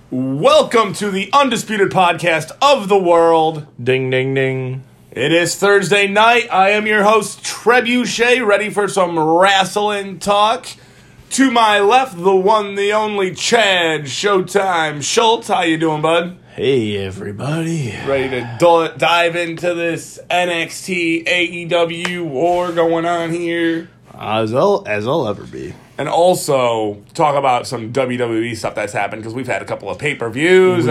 Welcome to the undisputed podcast of the world. Ding, ding, ding. It is Thursday night. I am your host, Trebuchet, ready for some wrestling talk. To my left, the one, the only Chad Showtime Schultz. How you doing, bud? Hey, everybody. Ready to dive into this NXT AEW war going on here? As I'll ever be. And also talk about some WWE stuff that's happened because we've had a couple of pay-per-views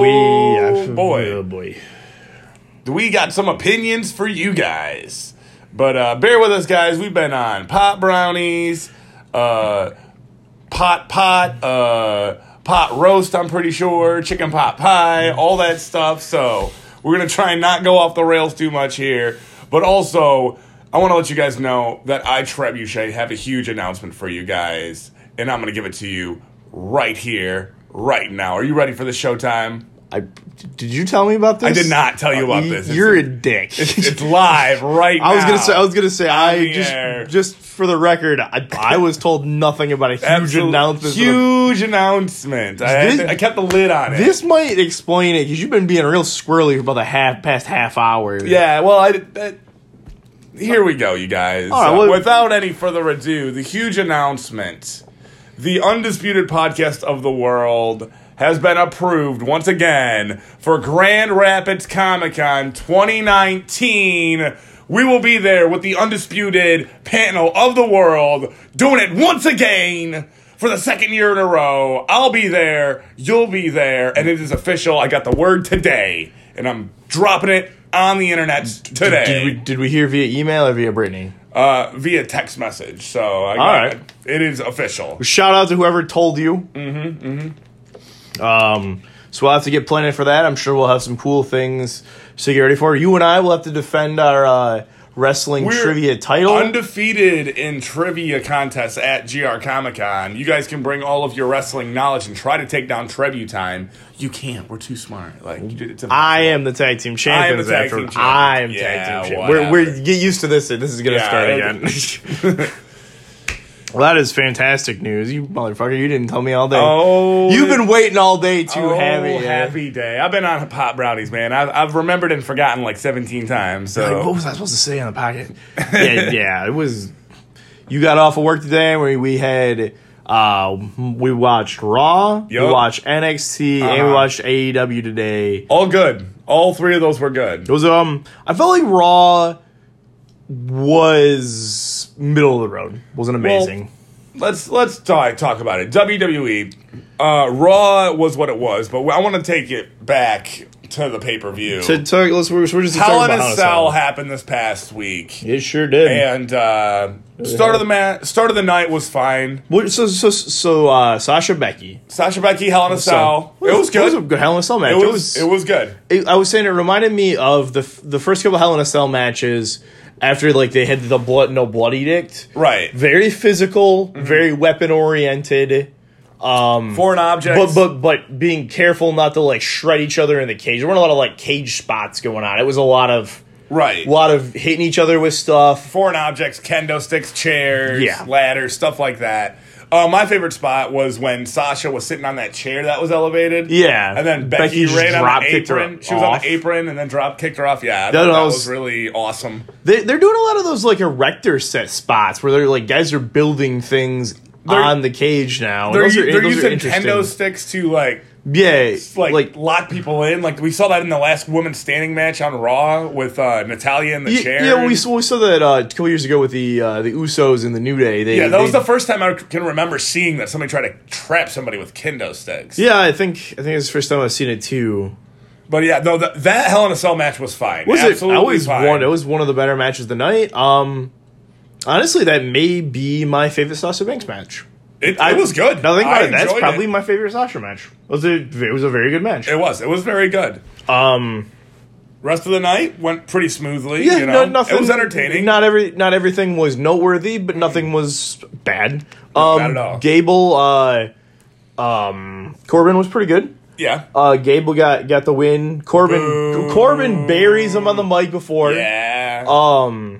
boy. We got some opinions for you guys. But bear with us, guys. We've been on pot brownies, pot roast, I'm pretty sure, chicken pot pie, all that stuff. So we're going to try and not go off the rails too much here. But also, I want to let you guys know that I, Trebuchet, have a huge announcement for you guys. And I'm going to give it to you right here, right now. Are you ready for the showtime? Did you tell me about this? I did not tell you about this. You're a dick. It's live right now. I was gonna say. Just for the record, I was told nothing about a huge announcement. Huge announcement. I kept the lid on it. This might explain it because you've been being real squirrely for about the past half hour. Yeah. Well, here we go, you guys. Without any further ado, the huge announcement: the undisputed podcast of the world has been approved once again for Grand Rapids Comic-Con 2019. We will be there with the undisputed panel of the world, doing it once again for the second year in a row. I'll be there, you'll be there, and it is official. I got the word today, and I'm dropping it on the internet today. Did we hear via email or via Brittany? Via text message. So all right, it is official. Shout out to whoever told you. So we'll have to get planning for that. I'm sure we'll have some cool things to get ready for. You and I will have to defend our wrestling trivia title. Undefeated in trivia contests at GR Comic Con. You guys can bring all of your wrestling knowledge and try to take down Trebutime. You can't. We're too smart. I am the tag team champions. I am tag team champions. We're get used to this. This is going to start again. Well, that is fantastic news. You motherfucker, you didn't tell me all day. Oh. You've been waiting all day to have it. Happy day. I've been on pot brownies, man. I've remembered and forgotten like 17 times. So what was I supposed to say on the pocket? yeah, it was. You got off of work today where we had, we watched Raw, we watched NXT, and we watched AEW today. All good. All three of those were good. It was, I felt like Raw was middle of the road. Wasn't amazing. Well, let's talk about it. WWE, Raw was what it was, but I want to take it back to the pay-per-view. We're just Hell in a Cell happened this past week. It sure did. And start of the night was fine. So Sasha Becky, Hell in a Cell. It was good. It was a good Hell in a Cell match. It was good. I was saying it reminded me of the first couple Hell in a Cell matches. After, they had the no blood edict. Right. Very physical, very weapon-oriented. Foreign objects. But being careful not to, shred each other in the cage. There weren't a lot of, cage spots going on. It was a lot of... Right. A lot of hitting each other with stuff. Foreign objects, kendo sticks, chairs, ladders, stuff like that. My favorite spot was when Sasha was sitting on that chair that was elevated. Yeah. And then Becky ran on the apron. She was on the apron and then kicked her off. Yeah, that was really awesome. They're doing a lot of those erector set spots where they're guys are building things on the cage now. They're using kendo sticks to lock people in. We saw that in the last women's standing match on Raw with Natalya in the chair. Yeah, we saw that a couple years ago with the Usos in the New Day. That was the first time I can remember seeing that somebody tried to trap somebody with kendo sticks. Yeah, I think it's the first time I've seen it too. But yeah, no, that Hell in a Cell match was fine. Absolutely fine. It was one of the better matches of the night. Honestly, that may be my favorite Sasha Banks match. It was good. Now think about it. That's probably my favorite Sasha match. It was a very good match. It was very good. Rest of the night went pretty smoothly. Yeah, nothing. It was entertaining. Not everything was noteworthy, but nothing was bad. Not bad at all. Gable, Corbin was pretty good. Yeah. Gable got the win. Corbin buries him on the mic before. Yeah.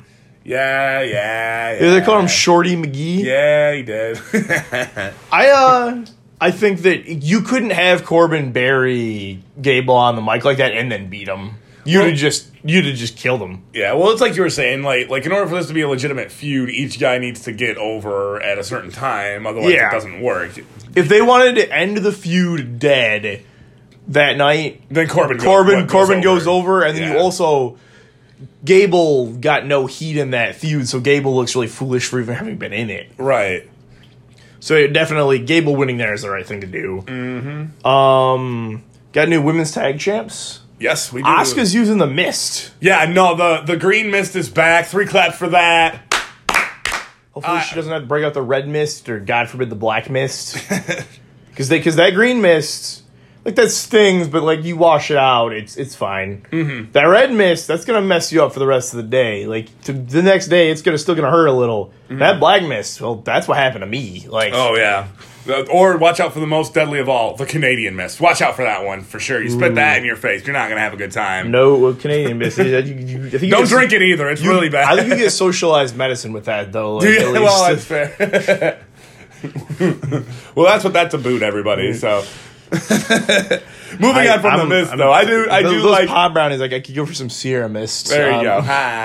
Yeah. They call him Shorty McGee. Yeah, he did. I I think that you couldn't have Corbin bury Gable on the mic like that and then beat him. You'd have just killed him. Yeah, well, it's like you were saying, like in order for this to be a legitimate feud, each guy needs to get over at a certain time, otherwise it doesn't work. If they wanted to end the feud dead that night, then Corbin goes over, and then you also Gable got no heat in that feud, so Gable looks really foolish for even having been in it. Right. So definitely, Gable winning there is the right thing to do. Mm-hmm. Got new women's tag champs. Yes, we do. Asuka's using the mist. Yeah, no, the green mist is back. 3 claps for that. Hopefully she doesn't have to break out the red mist, or God forbid the black mist. Because that green mist, like, that stings, but like you wash it out, it's fine. Mm-hmm. That red mist, that's gonna mess you up for the rest of the day. Like the next day, it's still gonna hurt a little. Mm-hmm. That black mist, well, that's what happened to me. Like, oh yeah. Or watch out for the most deadly of all, the Canadian mist. Watch out for that one for sure. You spit that in your face, you're not gonna have a good time. No, Canadian mist. Don't drink it either. It's really bad. I think you get socialized medicine with that though. Like, well, that's fair. Well, that's what that's about, everybody. So. Moving on from the mist, though, I do those like pot brownies. Like, I could go for some Sierra Mist. There you go.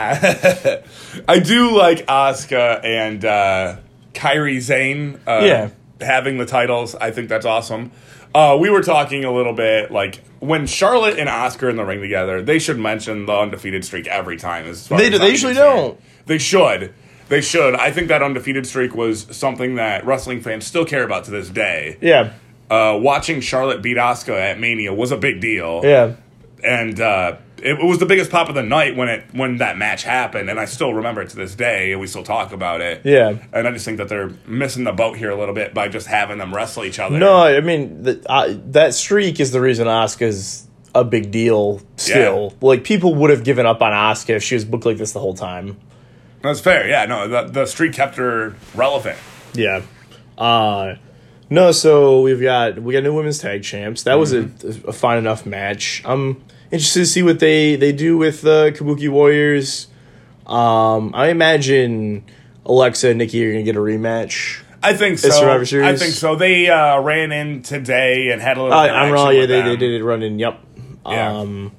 I do like Asuka and Kairi Sane having the titles. I think that's awesome. We were talking a little bit, like, when Charlotte and Asuka are in the ring together, they should mention the undefeated streak every time. They usually don't. They should. They should. I think that undefeated streak was something that wrestling fans still care about to this day. Yeah. Watching Charlotte beat Asuka at Mania was a big deal. Yeah. And it was the biggest pop of the night when that match happened, and I still remember it to this day, and we still talk about it. Yeah. And I just think that they're missing the boat here a little bit by just having them wrestle each other. No, I mean, that streak is the reason Asuka's a big deal still. Yeah. Like, people would have given up on Asuka if she was booked like this the whole time. That's fair, yeah. No, the streak kept her relevant. Yeah. No, so we got new women's tag champs. That was a fine enough match. I'm interested to see what they do with the Kabuki Warriors. I imagine Alexa and Nikki are going to get a rematch. I think so. Survivor Series. I think so. They ran in today and had a little. I'm wrong. Yeah, they did run in. Yep. Yeah.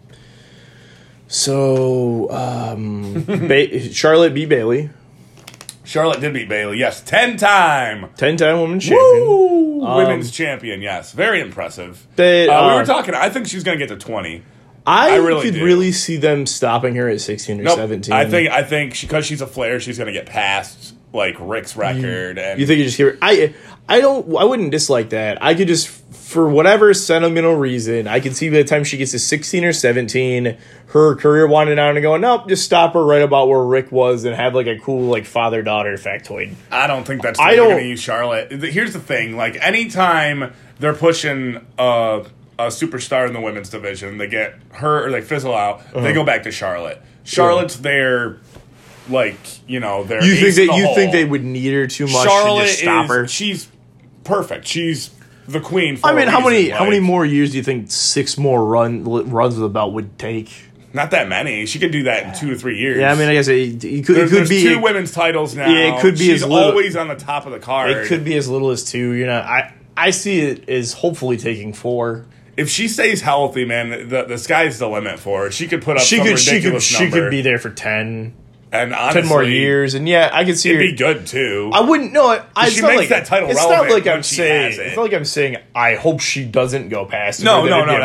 Charlotte beat Bayley. Charlotte did beat Bayley, yes. 10-time women's champion. Woo! Women's champion, yes. Very impressive. We were talking, I think she's going to get to 20. I really could really see them stopping her at 16 or 17. I think because she's a Flair, she's going to get past, like, Rick's record. And you think you just hear I wouldn't dislike that. I could just, for whatever sentimental reason, I could see by the time she gets to 16 or 17, her career winding down and going, nope, just stop her right about where Rick was and have, like, a cool, like, father-daughter factoid. I don't think that's they're going to use Charlotte. Here's the thing. Like, anytime they're pushing a superstar in the women's division, they get her or they fizzle out, they go back to Charlotte. Charlotte's their, like, their you think they would need her too much Charlotte to just stop her? She's perfect. She's the queen for how many more years do you think 6 more runs with the belt would take? Not that many. She could do that in 2 or 3 years. Yeah, I mean, I guess it could be 2 women's titles now. Yeah, it could be. She's always on the top of the card. It could be as little as 2. I see it as hopefully taking 4. If she stays healthy, man, the sky's the limit for her. She could put up some ridiculous number. She could be there for 10. And honestly, 10 more years, and I could see it'd be good too. I wouldn't know. She makes that title relevant. It's not like I'm saying I hope she doesn't go past it. No.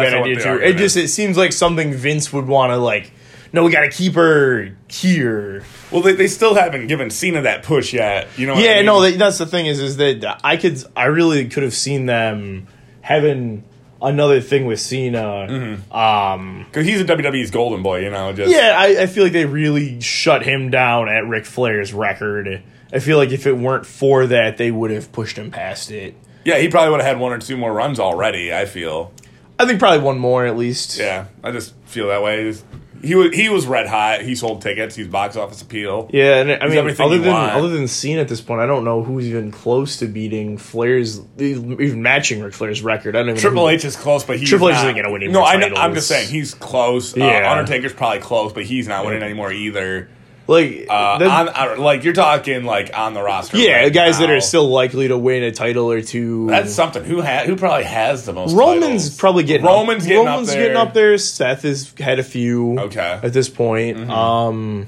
It seems like something Vince would want to no, we got to keep her here. Well, they still haven't given Cena that push yet. You know? Yeah, no. That's the thing is that I really could have seen them having another thing with Cena. Because he's a WWE's golden boy, I feel like they really shut him down at Ric Flair's record. I feel like if it weren't for that, they would have pushed him past it. Yeah, he probably would have had 1 or 2 more runs already, I feel. I think probably 1 more at least. Yeah, I just feel that way. He was red hot. He sold tickets. He's box office appeal. Yeah, and I mean, other than Cena at this point, I don't know who's even close to beating Flair's, even matching Ric Flair's record. I don't even Triple H is close, but Triple H isn't going to win any more titles. I'm just saying he's close. Yeah. Undertaker's probably close, but he's not winning anymore either. Like, like you're talking like on the roster. Yeah, right guys now. that are still likely to win a title or two. That's something. Who probably has the most? Roman's titles? probably getting Roman's getting up there. Seth has had a few. Okay. At this point, Mm-hmm.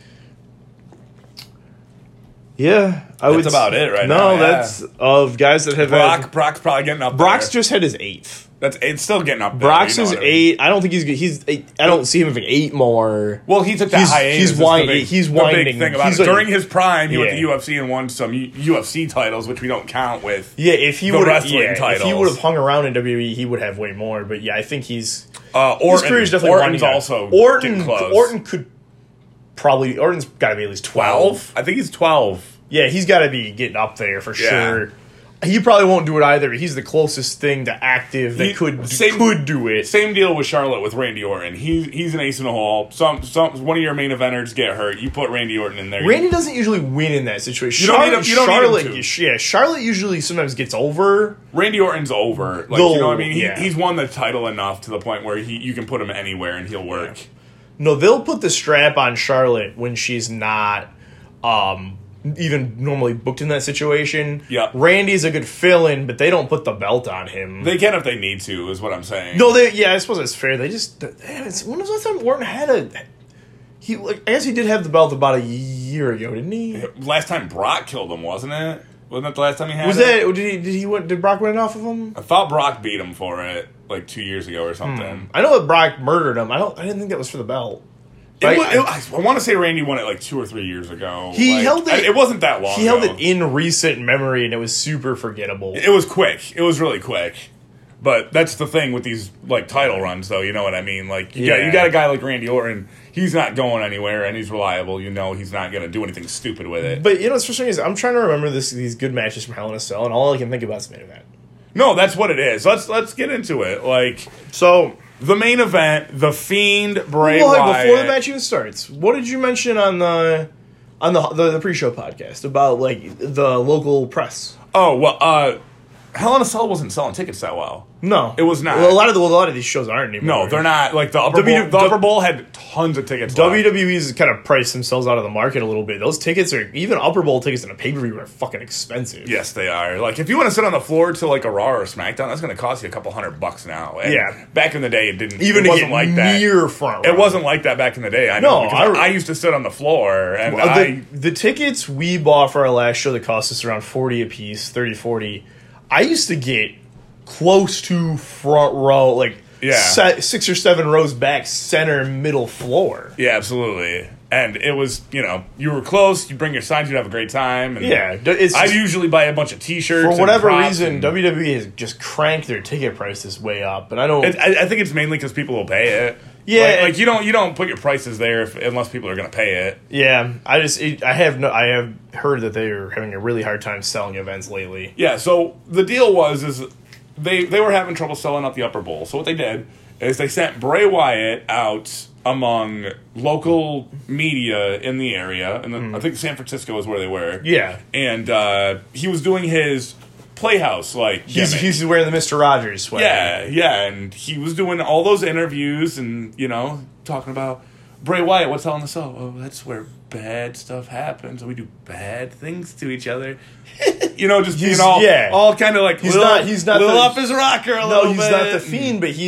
Yeah, that's about it right now. No, that's of guys that have Brock's probably getting up. Brock's there. just had his 8th. It's still getting up there. Brock's is 8. I don't think he's 8. I don't see him having 8 more. Well, he took that hiatus. He's winding. The big thing about it. During his prime, he went to UFC and won some UFC titles, which we don't count with. Yeah, if he would titles. If he would have hung around in WWE, he would have way more. But yeah, I think he's Orton's definitely Orton's also getting close. Orton could probably. Orton's got to be at least 12. I think he's 12. Yeah, he's got to be getting up there for sure. He probably won't do it either, but he's the closest thing to active that could do it. Same deal with Charlotte with Randy Orton. He's an ace in the hole. One of your main eventers get hurt, you put Randy Orton in there. Randy doesn't usually win in that situation. Charlotte usually sometimes gets over. Randy Orton's over. Like, you know what I mean? He's won the title enough to the point where you can put him anywhere and he'll work. No, they'll put the strap on Charlotte when she's not even normally booked in that situation. Yeah, Randy's a good fill-in, but they don't put the belt on him. They can if they need to, is what I'm saying. No, I suppose it's fair. When was the last time Orton had I guess he did have the belt about a year ago, didn't he? Last time Brock killed him, wasn't it? Wasn't that the last time he had it? Did Brock win it off of him? I thought Brock beat him for it like 2 years ago or something. I know that Brock murdered him. I didn't think that was for the belt. I want to say Randy won it like 2 or 3 years ago. He held it. It wasn't that long. He held it in recent memory, and it was super forgettable. It was quick. It was really quick. But that's the thing with these like title runs, though. You know what I mean? Like, you got a guy like Randy Orton. He's not going anywhere, and he's reliable. You know, he's not going to do anything stupid with it. But what's frustrating is I'm trying to remember these good matches from Hell in a Cell, and all I can think about is the main event. No, that's what it is. Let's get into it. The main event, The Fiend, Bray Wyatt. Before the match even starts, what did you mention on the pre-show podcast about like the local press? Oh well, Hell in a Cell wasn't selling tickets that well. No, it was not. Well, a lot of these shows aren't anymore. No, they're not. Like the Upper Bowl had tons of tickets. WWE's kind of priced themselves out of the market a little bit. Those tickets are even Upper Bowl tickets in a pay-per-view are fucking expensive. Yes, they are. Like if you want to sit on the floor to like a Raw or a SmackDown, that's going to cost you a couple $100 now. And back in the day, it didn't. Even it wasn't like that. Near front row. It wasn't like that back in the day. I know. I used to sit on the floor, and the tickets we bought for our last show that cost us around $40 a piece, $30-$40. I used to get close to front row, like 6 or 7 rows back, center, middle floor. Yeah, absolutely. And it was, you were close, you bring your signs, you'd have a great time. And I usually buy a bunch of T-shirts. For whatever reason, WWE has just cranked their ticket prices way up. But I don't. I think it's mainly because people will pay it. Yeah, like you don't put your prices there unless people are going to pay it. Yeah, I have heard that they are having a really hard time selling events lately. Yeah, so the deal was they were having trouble selling out the Upper Bowl. So what they did is they sent Bray Wyatt out among local media in the area, and I think San Francisco is where they were. Yeah, and he was doing his Playhouse he's wearing the Mr. Rogers sweater. Yeah, and he was doing all those interviews and talking about Bray Wyatt. What's on the show? Oh, that's where bad stuff happens. We do bad things to each other. Just being all kind of like he's not off his rocker a little bit. No, he's not the Fiend, but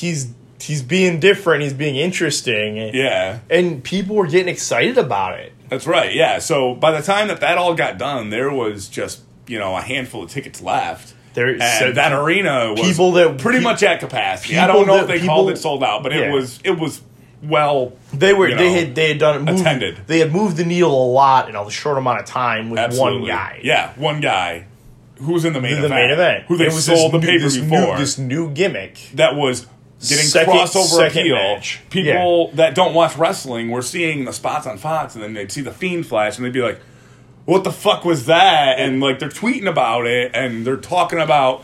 he's being different. He's being interesting. Yeah, and people were getting excited about it. That's right. Yeah. So by the time that all got done, there was just a handful of tickets left. That arena was pretty much at capacity. I don't know if they called it sold out, but it was well. They had done attended. They had moved the needle a lot in a short amount of time with one guy. Yeah, one guy who was in the main event. Who they sold the pay-per-view for. This new gimmick that was getting crossover appeal. Match. People that don't watch wrestling were seeing the spots on Fox, and then they'd see the Fiend flash, and they'd be like, what the fuck was that? And like they're tweeting about it, and they're talking about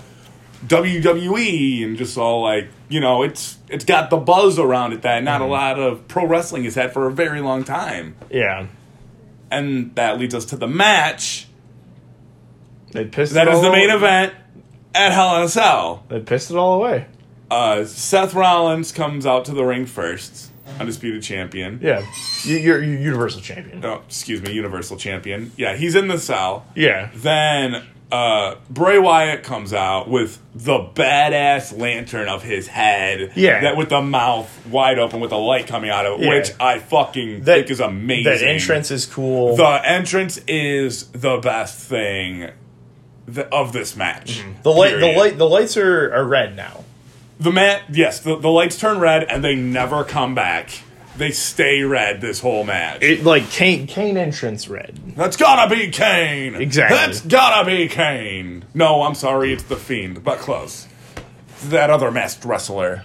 WWE, and just all like it's got the buzz around it that not a lot of pro wrestling has had for a very long time. Yeah, and that leads us to the match. They pissed. That is the main event at Hell in a Cell. They pissed it all away. Seth Rollins comes out to the ring first. undisputed champion. Yeah, you're Universal Champion. Oh, excuse me, Universal Champion. Yeah, he's in the cell. Yeah. Then Bray Wyatt comes out with the badass lantern of his head. Yeah. That with the mouth wide open with the light coming out of it, which I fucking think is amazing. That entrance is cool. The entrance is the best thing of this match. Mm-hmm. The lights are red now. The lights turn red and they never come back. They stay red this whole match. Kane entrance red. That's gotta be Kane. Exactly. That's gotta be Kane. No, I'm sorry, it's The Fiend, but close. That other masked wrestler.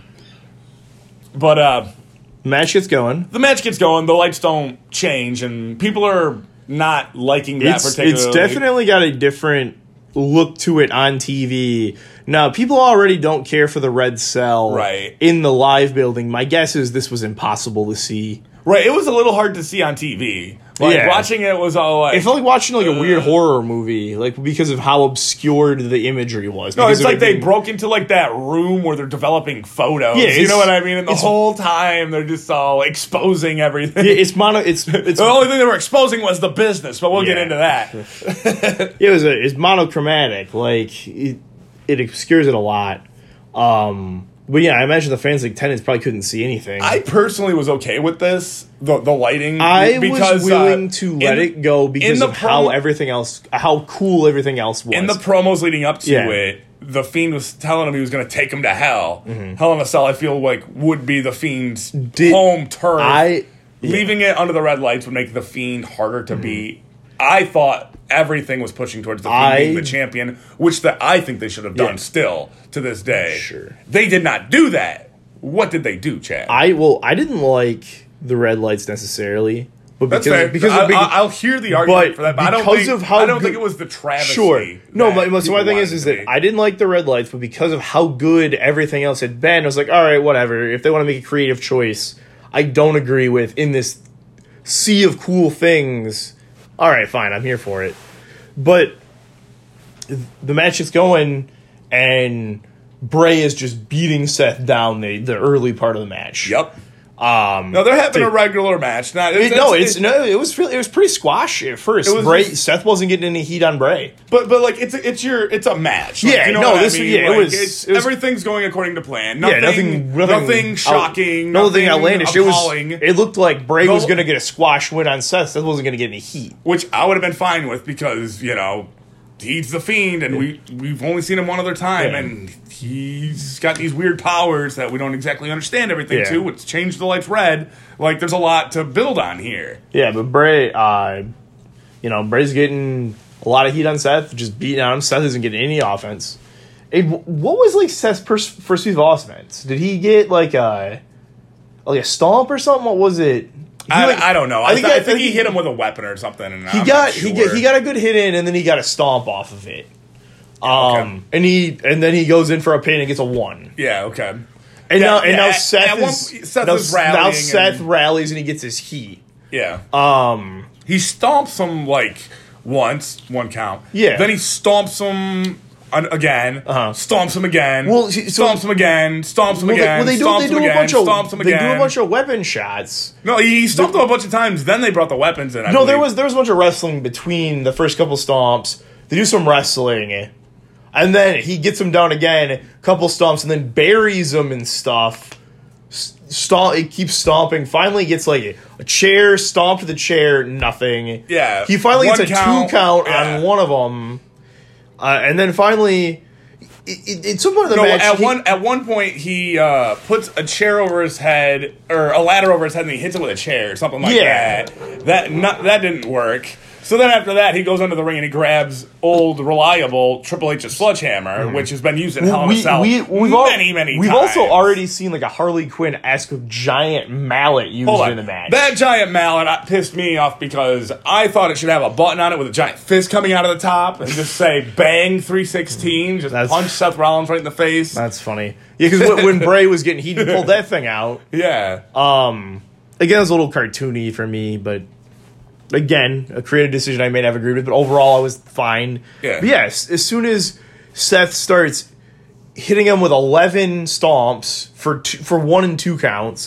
But match gets going. The match gets going. The lights don't change, and people are not liking that particularly. It's definitely got a different look to it on TV. Now, people already don't care for the red cell in the live building. My guess is this was impossible to see. Right, it was a little hard to see on TV. Watching it was all like... It felt like watching a weird horror movie, because of how obscured the imagery was. No, it's like they broke into that room where they're developing photos. Yeah, you know what I memean? And the whole time they're just all exposing everything. Yeah, it's the only thing they were exposing was the business, but we'll get into that. It's monochromatic. It obscures it a lot. But yeah, I imagine the fans tenants probably couldn't see anything. I personally was okay with this, the lighting. I was willing to let it go because of how cool everything else was. In the promos leading up to it, The Fiend was telling him he was going to take him to hell. Mm-hmm. Hell in a Cell, I feel would be The Fiend's home turf. Leaving it under the red lights would make The Fiend harder to beat. I thought everything was pushing towards The Fiend being the champion, which I think they should have done still to this day. Sure. They did not do that. What did they do, Chad? I didn't like the red lights necessarily. But That's fair. I'll hear the argument for that, but I don't think it was the travesty. Sure. No, so my thing is that I didn't like the red lights, but because of how good everything else had been, I was like, all right, whatever. If they want to make a creative choice, I don't agree with in this sea of cool things. All right, fine, I'm here for it. But the match is going, and Bray is just beating Seth down the early part of the match. Yep. No, they're having a regular match. It was pretty squash at first. Seth wasn't getting any heat on Bray, but it's a match. Everything's going according to plan. Nothing shocking. Nothing outlandish. Appalling. It looked like Bray was going to get a squash win on Seth. Seth wasn't going to get any heat, which I would have been fine with because he's the Fiend, and we've only seen him one other time, and he's got these weird powers that we don't exactly understand everything to, which changed the lights red. There's a lot to build on here. Yeah, but Bray, Bray's getting a lot of heat on Seth, just beating on him. Seth isn't getting any offense. What was Seth's first few offense? Did he get a stomp or something? What was it? I don't know. I think he hit him with a weapon or something. And he got a good hit in, and then he got a stomp off of it. And then he goes in for a pin and gets a 1. Yeah. Okay. Now Seth rallies and he gets his heat. Yeah. He stomps him once, 1 count. Yeah. Then he stomps him again, stomps him again, stomps him again, stomps him again, stomps him again, stomps him again. They do a bunch of weapon shots. No, he stomped him a bunch of times, then they brought the weapons in. There was a bunch of wrestling between the first couple stomps. They do some wrestling, and then he gets him down again, a couple stomps, and then buries him and stuff. It keeps stomping. Finally gets a chair, stomp to the chair, nothing. Yeah. He finally gets a 2 count on one of them. And then finally, at some point in the match... At one point, he puts a chair over his head, or a ladder over his head, and he hits it with a chair, or something like that. That didn't work. So then after that, he goes under the ring and he grabs old, reliable Triple H's sledgehammer, which has been used in Hell in a Cell many times. We've also already seen a Harley Quinn-esque giant mallet used in the match. That giant mallet pissed me off because I thought it should have a button on it with a giant fist coming out of the top and just say, bang, 316, punch Seth Rollins right in the face. That's funny. Yeah, because when Bray was getting heat, he pulled that thing out. Yeah. Again, it was a little cartoony for me, but... Again, a creative decision I may not have agreed with, but overall I was fine. Yeah. But yes, as soon as Seth starts hitting him with 11 stomps for 1 and 2 counts,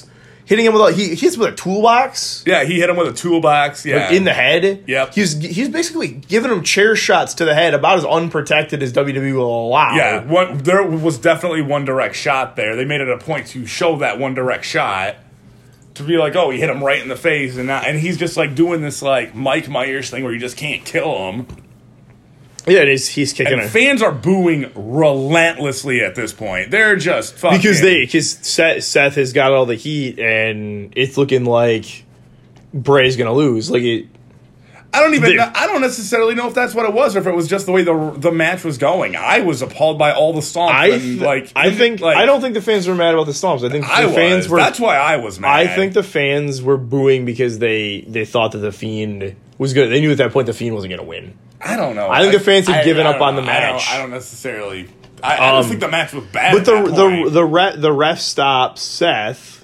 hitting him with he hits with a toolbox. Yeah, he hit him with a toolbox. Yeah, like in the head. Yep. He's basically giving him chair shots to the head, about as unprotected as WWE will allow. Yeah, there was definitely one direct shot there. They made it a point to show that one direct shot to be like, oh, he hit him right in the face, and he's just like doing this like Mike Myers thing where you just can't kill him. Yeah, he's kicking it. Fans are booing relentlessly at this point. They're just fucking... Because Seth has got all the heat, and it's looking like Bray's going to lose. Like I don't necessarily know if that's what it was, or if it was just the way the match was going. I was appalled by all the stomps. I don't think the fans were mad about the stomps. I think the fans were... That's why I was mad. I think the fans were booing because they thought that The Fiend was good. They knew at that point The Fiend wasn't going to win. I don't know. I think the fans had given up on the match. I don't necessarily... I don't think the match was bad. But the ref stopped Seth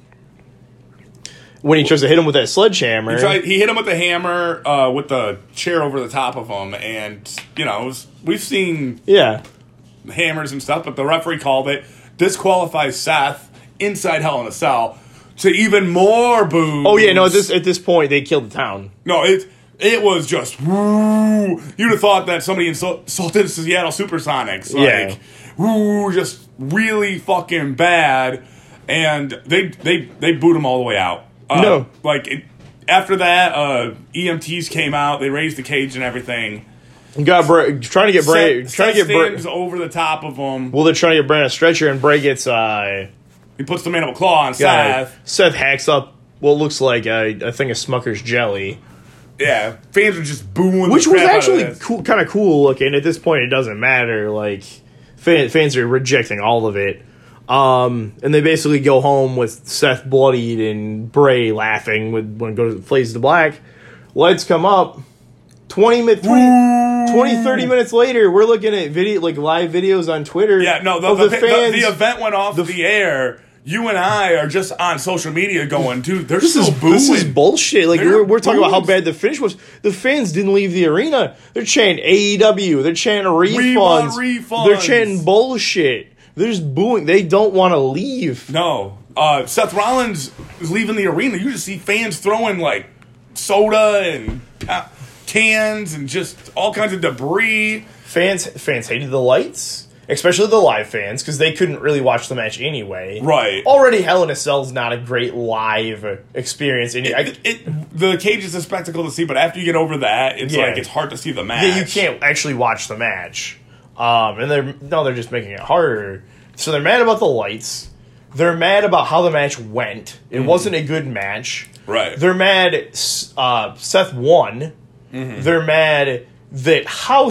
when he tries to hit him with that sledgehammer. He hit him with the hammer with the chair over the top of him, and we've seen hammers and stuff, but the referee called it, disqualifies Seth inside Hell in a Cell to even more boos. Oh yeah, no. At this point they killed the town. No, it was just woo. You'd have thought that somebody insulted Seattle Supersonics. Like, woo, just really fucking bad. And they booed him all the way out. After that, EMTs came out. They raised the cage and everything. Trying to get Bray. Stands over the top of him. Well, they're trying to get Bray on a stretcher, and Bray gets. He puts the mandible claw on Seth. Seth hacks up what looks like a thing of Smucker's jelly. Yeah, fans are just booing. Which was actually cool, kind of cool looking. At this point, it doesn't matter. Like fans are rejecting all of it, and they basically go home with Seth bloodied and Bray laughing when it goes fades to black. Lights come up. 30 minutes later, we're looking at live videos on Twitter. Yeah, no, the event went off the air. You and I are just on social media going, dude, this is bullshit. Like, we're talking about how bad the finish was. The fans didn't leave the arena. They're chanting AEW. They're chanting refunds. They're chanting bullshit. They're just booing. They don't want to leave. No. Seth Rollins is leaving the arena. You just see fans throwing, like, soda and cans and just all kinds of debris. Fans hated the lights. Especially the live fans, because they couldn't really watch the match anyway. Right. Already, Hell in a Cell is not a great live experience. The cage is a spectacle to see, but after you get over that, it's hard to see the match. Yeah, you can't actually watch the match. And they're just making it harder. So they're mad about the lights. They're mad about how the match went. It wasn't a good match. Right. They're mad Seth won. Mm-hmm. They're mad that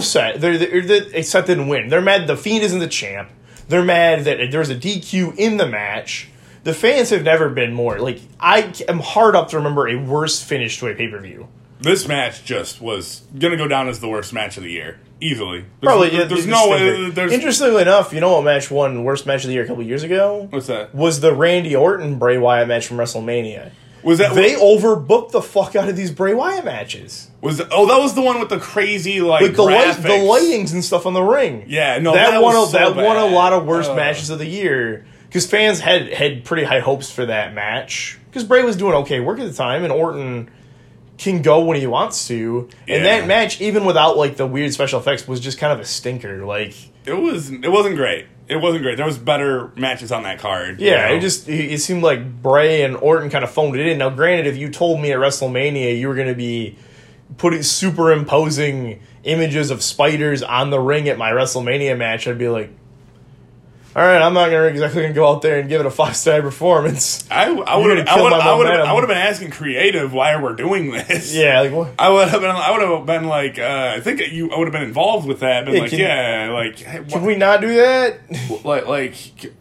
Seth didn't win. They're mad The Fiend isn't the champ. They're mad that there's a DQ in the match. The fans have never been more... Like, I am hard up to remember a worse finish to a pay-per-view. This match just was going to go down as the worst match of the year. Easily. There's no way... Interestingly enough, you know what match won worst match of the year a couple years ago? What's that? Was the Randy Orton Bray Wyatt match from WrestleMania. They overbooked the fuck out of these Bray Wyatt matches. That was the one with the crazy the lightings and stuff on the ring. Yeah, no, that won a lot of worst matches of the year because fans had pretty high hopes for that match because Bray was doing okay work at the time and Orton can go when he wants to. And that match, even without like the weird special effects, was just kind of a stinker. Like it wasn't great. It wasn't great. There was better matches on that card. Yeah, it seemed like Bray and Orton kind of phoned it in. Now, granted, if you told me at WrestleMania you were going to be superimposing images of spiders on the ring at my WrestleMania match, I'd be like, all right, I'm not exactly going to go out there and give it a 5-star performance. I would have been asking creative why we're doing this. Yeah, like what? I would have been like, I think I would have been involved with that. Been can we not do that? Like,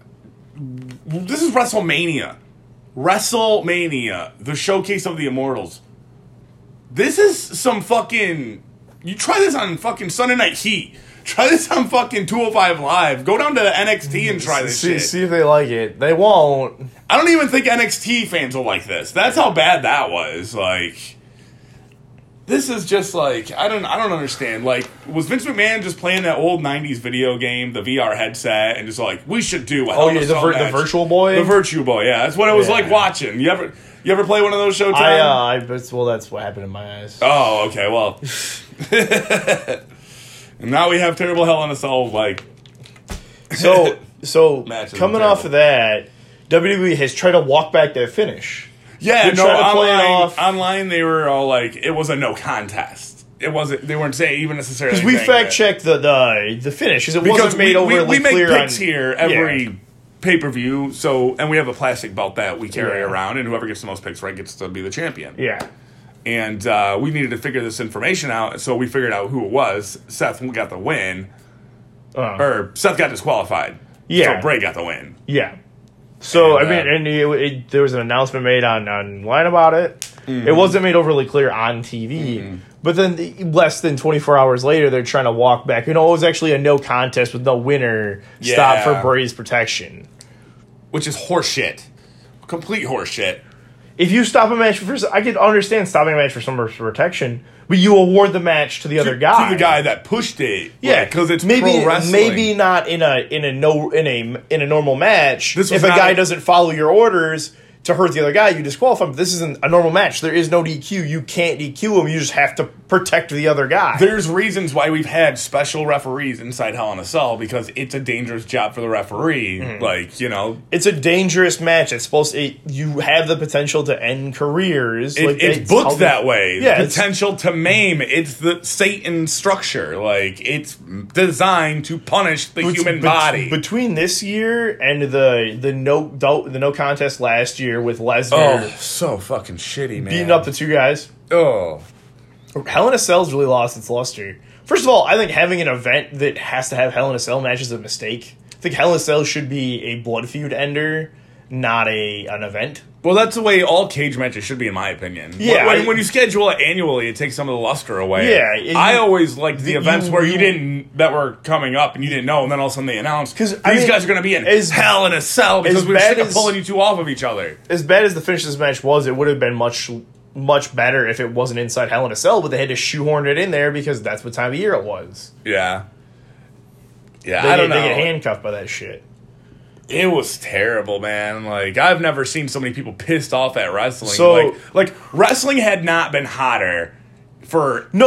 this is WrestleMania. WrestleMania, the showcase of the Immortals. This is some fucking... You try this on fucking Sunday Night Heat. Try this on fucking 205 Live. Go down to the NXT and try this shit. See if they like it. They won't. I don't even think NXT fans will like this. That's how bad that was. Like, This is just like I don't understand. Like, was Vince McMahon just playing that old '90s video game, the VR headset, and just like we should do a Hell in a Cell match. The Virtual Boy, the Virtual Boy. Yeah, that's what it was like watching. You ever play one of those Showtime? Well, that's what happened in my eyes. Oh, okay. Well, and now we have terrible Hell in a Cell like. So coming off of that, WWE has tried to walk back their finish. Yeah, online they were all like, it was a no contest. It wasn't. They weren't saying even necessarily because we fact checked the finish because it wasn't made overly clear. We make picks on, here every pay per view. So and we have a plastic belt that we carry around, and whoever gets the most picks right gets to be the champion. Yeah. And we needed to figure this information out, so we figured out who it was. Seth got the win, or Seth got disqualified. Yeah, so Bray got the win. Yeah. So, there was an announcement made online about it. Mm-hmm. It wasn't made overly clear on TV. But then less than 24 hours later, they're trying to walk back. It was actually a no contest with no winner stop for Bray's protection. Which is horseshit. Complete horseshit. If you stop a match I could understand stopping a match for someone's protection, but you award the match to the other guy. To the guy that pushed it. Yeah, because it's pro wrestling. Maybe not in a normal match. If a guy doesn't follow your orders to hurt the other guy, you disqualify him. But this isn't a normal match. There is no DQ. You can't DQ him. You just have to protect the other guy. There's reasons why we've had special referees inside Hell in a Cell because it's a dangerous job for the referee. Mm-hmm. Like, it's a dangerous match. It's you have the potential to end careers. It's booked that way. Yeah, potential to maim. It's the Satan structure. Like, it's designed to punish the human body. Between this year and the no contest last year with Lesnar, so fucking shitty, man, beating up the two guys. Oh. Hell in a Cell's really lost its luster. First of all, I think having an event that has to have Hell in a Cell matches is a mistake. I think Hell in a Cell should be a blood feud ender, not an event. Well, that's the way all cage matches should be, in my opinion. Yeah, when you schedule it annually, it takes some of the luster away. Yeah, I always liked the events where that were coming up and you didn't know, and then all of a sudden they announced these guys are going to be in Hell in a Cell because we were sick of pulling you two off of each other. As bad as the finish of this match was, it would have been much better if it wasn't inside Hell in a Cell, but they had to shoehorn it in there because that's what time of year it was. Yeah. Yeah, I don't know. They get handcuffed by that shit. It was terrible, man. Like, I've never seen so many people pissed off at wrestling. So, like wrestling had not been hotter for a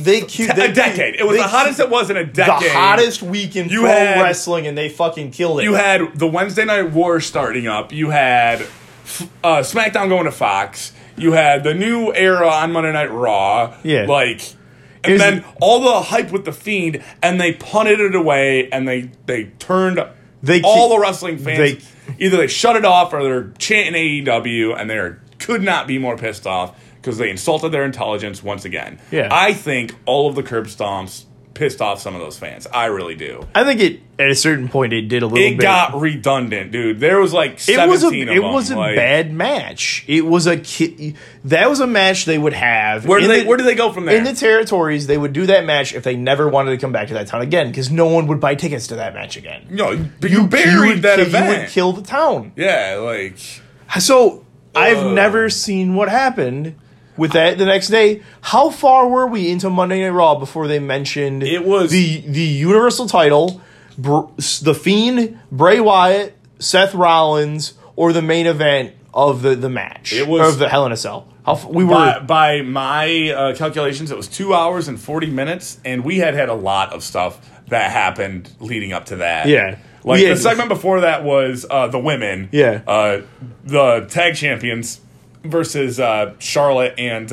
decade. It was the hottest it was in a decade. The hottest week in pro wrestling, and they fucking killed it. You had the Wednesday Night War starting up. You had SmackDown going to Fox. You had the new era on Monday Night Raw. Yeah. And then all the hype with The Fiend, and they punted it away, and they turned all the wrestling fans. Either they shut it off or they're chanting AEW, and they could not be more pissed off because they insulted their intelligence once again. Yeah. I think all of the curb stomps pissed off some of those fans. I really do. I think at a certain point it did a little bit. It got redundant, dude. There was like 17 of them. It was a bad match. It was that was a match they would have. Where do they go from there? In the territories, they would do that match if they never wanted to come back to that town again because no one would buy tickets to that match again. No, but you buried that event. You would kill the town. Yeah, So, I've never seen what happened with that the next day. How far were we into Monday Night Raw before they mentioned it was the Universal title, The Fiend, Bray Wyatt, Seth Rollins, or the main event of the match? It was of the Hell in a Cell. By my calculations, it was 2 hours and 40 minutes, and we had a lot of stuff that happened leading up to that. Yeah. The segment before that was the women. Yeah. The tag champions versus Charlotte and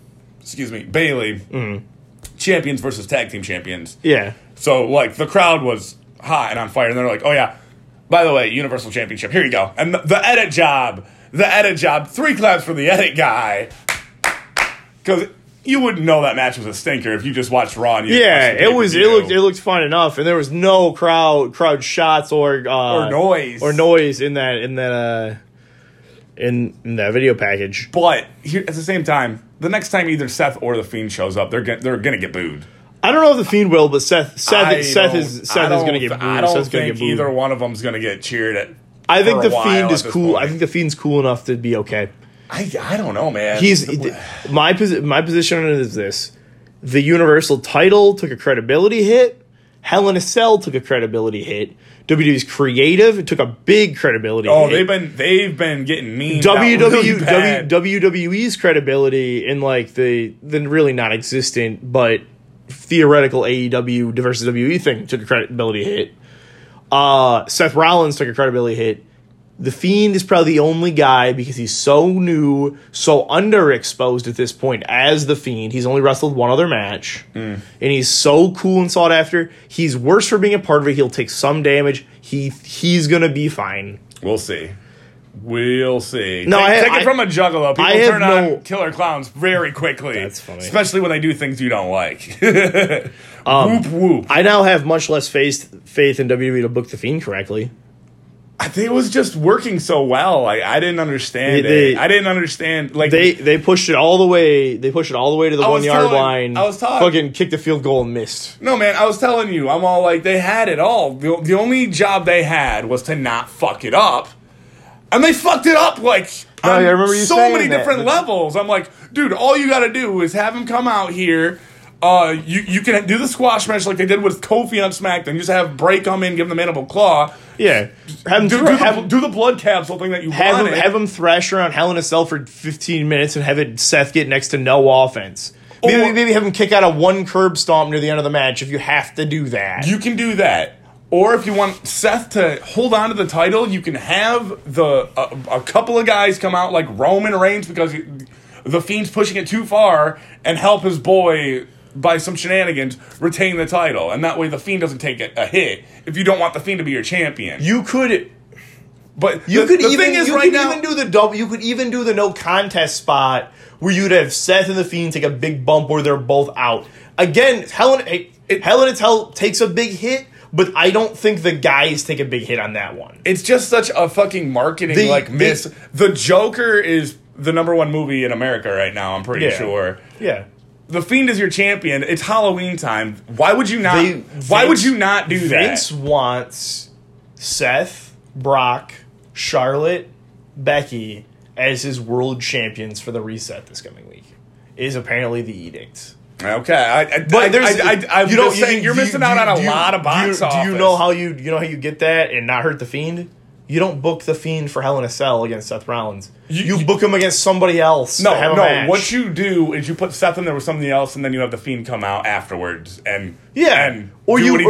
Bayley. Mm-hmm. Champions versus tag team champions. Yeah. So the crowd was hot and on fire, and they're like, "Oh yeah, by the way, Universal Championship. Here you go." And the edit job. 3 claps for the edit guy, because you wouldn't know that match was a stinker if you just watched Raw. And it looked fun enough, and there was no crowd shots or noise in that video package. But at the same time, the next time either Seth or The Fiend shows up, they're gonna get booed. I don't know if The Fiend will, but Seth is going to get booed. I don't think either one of them is going to get cheered at. I think The Fiend is cool. I think The Fiend's cool enough to be okay. I don't know, man. My position on it is this: the Universal title took a credibility hit. Hell in a Cell took a credibility hit. WWE's creative took a big credibility hit. Oh, they've been getting mean. WWE's credibility in like the really non-existent but theoretical AEW versus WWE thing took a credibility hit. Seth Rollins took a credibility hit. The Fiend is probably the only guy, because he's so new, so underexposed at this point as The Fiend. He's only wrestled one other match. And he's so cool and sought after. He's worse for being a part of it. He'll take some damage. He's going to be fine. We'll see. We'll see. No, take it from a juggalo. People turn on Killer Clowns very quickly. That's funny. Especially when they do things you don't like. Whoop, whoop. I now have much less faith in WWE to book The Fiend correctly. I think it was just working so well. I didn't understand it. I didn't understand. Like they pushed it all the way. They pushed it all the way to the 1 yard line. Fucking kicked the field goal and missed. No, man. I was telling you. I'm all like, they had it all. The only job they had was to not fuck it up, and they fucked it up like on so many different levels. I'm like, dude, all you got to do is have him come out here. You can do the squash match like they did with Kofi on SmackDown. You just have Bray come in, give him the mandible claw. Yeah. Do the blood capsule thing that you wanted. Have him thrash around Hell in a Cell for 15 minutes and have Seth get next to no offense. Maybe have him kick out a one curb stomp near the end of the match if you have to do that. You can do that. Or if you want Seth to hold on to the title, you can have a couple of guys come out like Roman Reigns because the Fiend's pushing it too far and help his boy by some shenanigans retain the title, and that way the Fiend doesn't take a hit if you don't want the Fiend to be your champion. You could, but you could even do the no contest spot where you'd have Seth and the Fiend take a big bump where they're both out. Again, Hell in a Cell takes a big hit, but I don't think the guys take a big hit on that one. It's just such a fucking marketing miss. The Joker is the #1 movie in America right now, I'm pretty sure. Yeah. The Fiend is your champion. It's Halloween time. Why would you not? Why would you not do that? Vince wants Seth, Brock, Charlotte, Becky as his world champions for the reset this coming week. Is apparently the edict. Okay, you're missing out on a lot of box office. Do you know how you get that and not hurt the Fiend? You don't book the Fiend for Hell in a Cell against Seth Rollins. You book him against somebody else. No. Match. What you do is you put Seth in there with somebody else, and then you have the Fiend come out afterwards and or you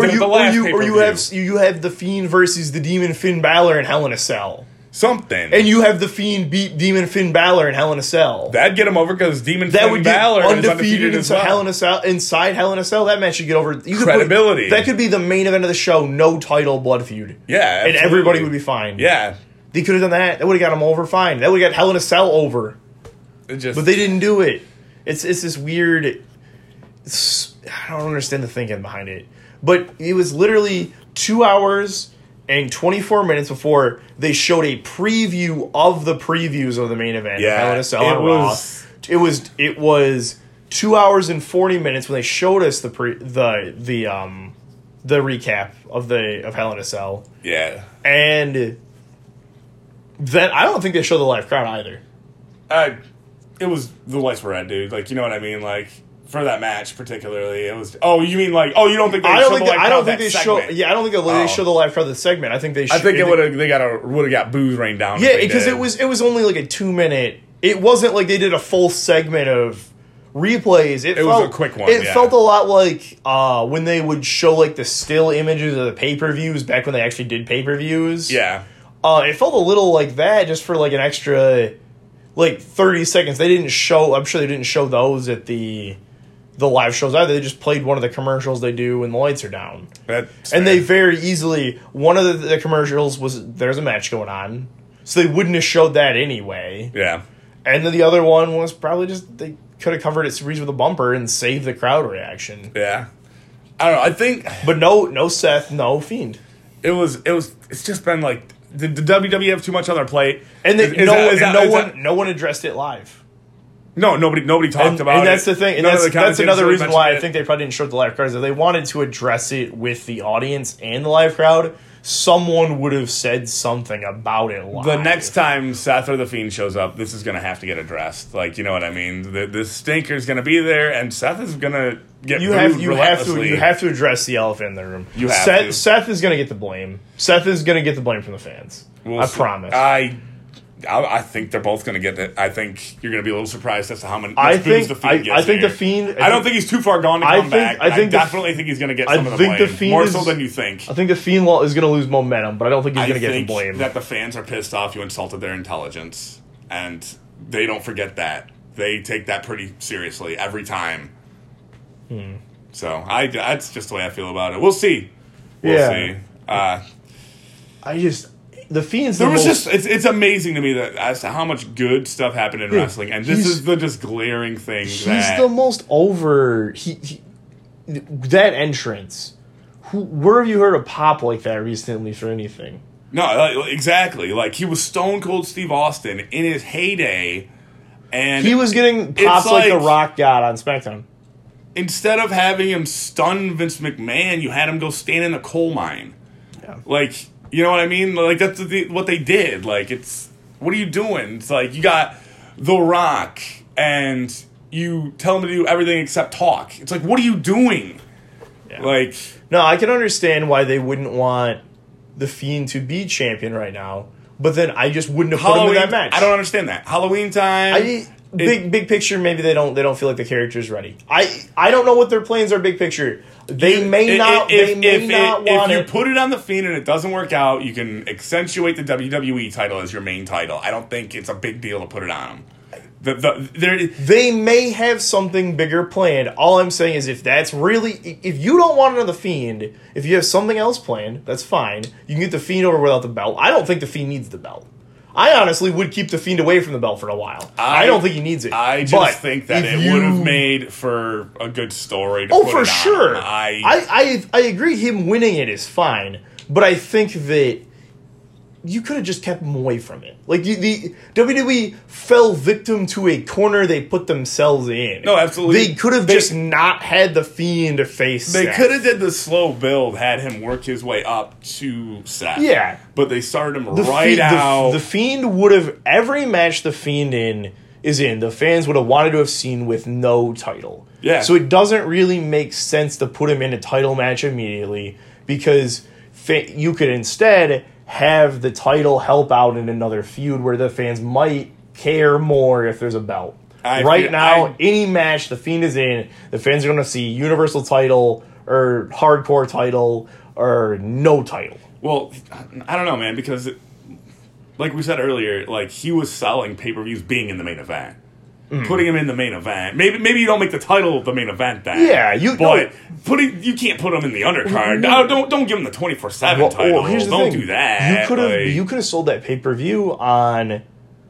have the Fiend versus the Demon Finn Balor in Hell in a Cell. Something. And you have the Fiend beat Demon Finn Balor in Hell in a Cell. That'd get him over because Demon Finn Balor is undefeated as well. Inside Hell in a Cell, that match should get over. Credibility. That could be the main event of the show, no title blood feud. Yeah, absolutely. And everybody would be fine. Yeah. They could have done that. That would have got him over fine. That would have got Hell in a Cell over. But they didn't do it. It's this weird... I don't understand the thinking behind it. But it was literally 2 hours... and 24 minutes before they showed a preview of the previews of the main event. Yeah, Hell in a Cell on Raw. It was 2 hours and 40 minutes when they showed us the recap of Hell in a Cell. Yeah, and then I don't think they showed the live crowd either. It was the lights were red, dude. Like, you know what I mean, like. For that match, particularly, it was. Oh, you mean like? Oh, you don't think they? I don't think they show. Yeah, I don't think they show the live crowd the segment. I think they. I think it would have. They would have got booze rained down. Yeah, because it was only like a 2-minute. It wasn't like they did a full segment of replays. It was a quick one. It felt a lot like when they would show like the still images of the pay-per-views back when they actually did pay-per-views. Yeah. It felt a little like that, just for like an extra, like 30 seconds. They didn't show. I'm sure they didn't show those at the live shows either. They just played one of the commercials they do when the lights are down. And they very easily, one of the commercials was there's a match going on, so they wouldn't have showed that anyway. Yeah. And then the other one was probably just they could have covered it series with a bumper and saved the crowd reaction. Yeah. I don't know. I think, but no Seth, no Fiend. It's just been like did the WWE have too much on their plate? And no one addressed it live. No, nobody talked about it. And that's the thing. And that's another reason why I think they probably didn't show the live crowd. Is that they wanted to address it with the audience and the live crowd. someone would have said something about it live. The next time Seth or The Fiend shows up, this is going to have to get addressed. Like, you know what I mean? The stinker's going to be there, and Seth is going to get you have to address the elephant in the room. Seth is going to get the blame. Seth is going to get the blame from the fans. I promise. I think they're both going to get it. I think you're going to be a little surprised as to how many. The Fiend gets. I think The Fiend. I don't think he's too far gone to come back. I definitely think he's going to get some of the blame. More so than you think. I think The Fiend is going to lose momentum, but I don't think he's going to get the blame. That the fans are pissed off you insulted their intelligence, and they don't forget that. They take that pretty seriously every time. So that's just the way I feel about it. We'll see. We'll see. The Fiend's it's amazing to me that as to how much good stuff happened in wrestling, and this is the just glaring thing. He's the most over. That entrance. Where have you heard a pop like that recently for anything? No, exactly. Like, he was Stone Cold Steve Austin in his heyday, and he was getting pops like The Rock got on SmackDown. Instead of having him stun Vince McMahon, you had him go stand in a coal mine. Yeah. Like, you know what I mean? Like, that's what they did. Like, what are you doing? It's like, you got The Rock, and you tell him to do everything except talk. It's like, what are you doing? Yeah. Like, no, I can understand why they wouldn't want The Fiend to be champion right now, but then I just wouldn't have put him in that match. I don't understand that. Halloween time. Big picture, maybe they don't feel like the character's ready. I don't know what their plans are. Big picture, they may not want it. If you put it on The Fiend and it doesn't work out, you can accentuate the WWE title as your main title. I don't think it's a big deal to put it on them. They may have something bigger planned. All I'm saying is, if you don't want it on The Fiend, if you have something else planned, that's fine. You can get The Fiend over without the belt. I don't think The Fiend needs the belt. I honestly would keep The Fiend away from the belt for a while. I don't think he needs it. I just think that it would have made for a good story to put it on. For sure. I agree him winning it is fine, but I think that you could have just kept him away from it. Like, the WWE fell victim to a corner they put themselves in. No, absolutely. They could have just not had The Fiend face They could have did the slow build, had him work his way up to Seth. Yeah. But they started him out. The Fiend would have, every match The Fiend is in, the fans would have wanted to have seen with no title. Yeah. So it doesn't really make sense to put him in a title match immediately, because you could instead have the title help out in another feud where the fans might care more if there's a belt. Any match The Fiend is in, the fans are going to see Universal title or Hardcore title or no title. Well, I don't know, man, because like we said earlier, like, he was selling pay-per-views being in the main event. Putting him in the main event. Maybe you don't make the title the main event then. Yeah, you can't put him in the undercard. Don't give him the 24/7 title. Don't do that. You could have sold that pay-per-view on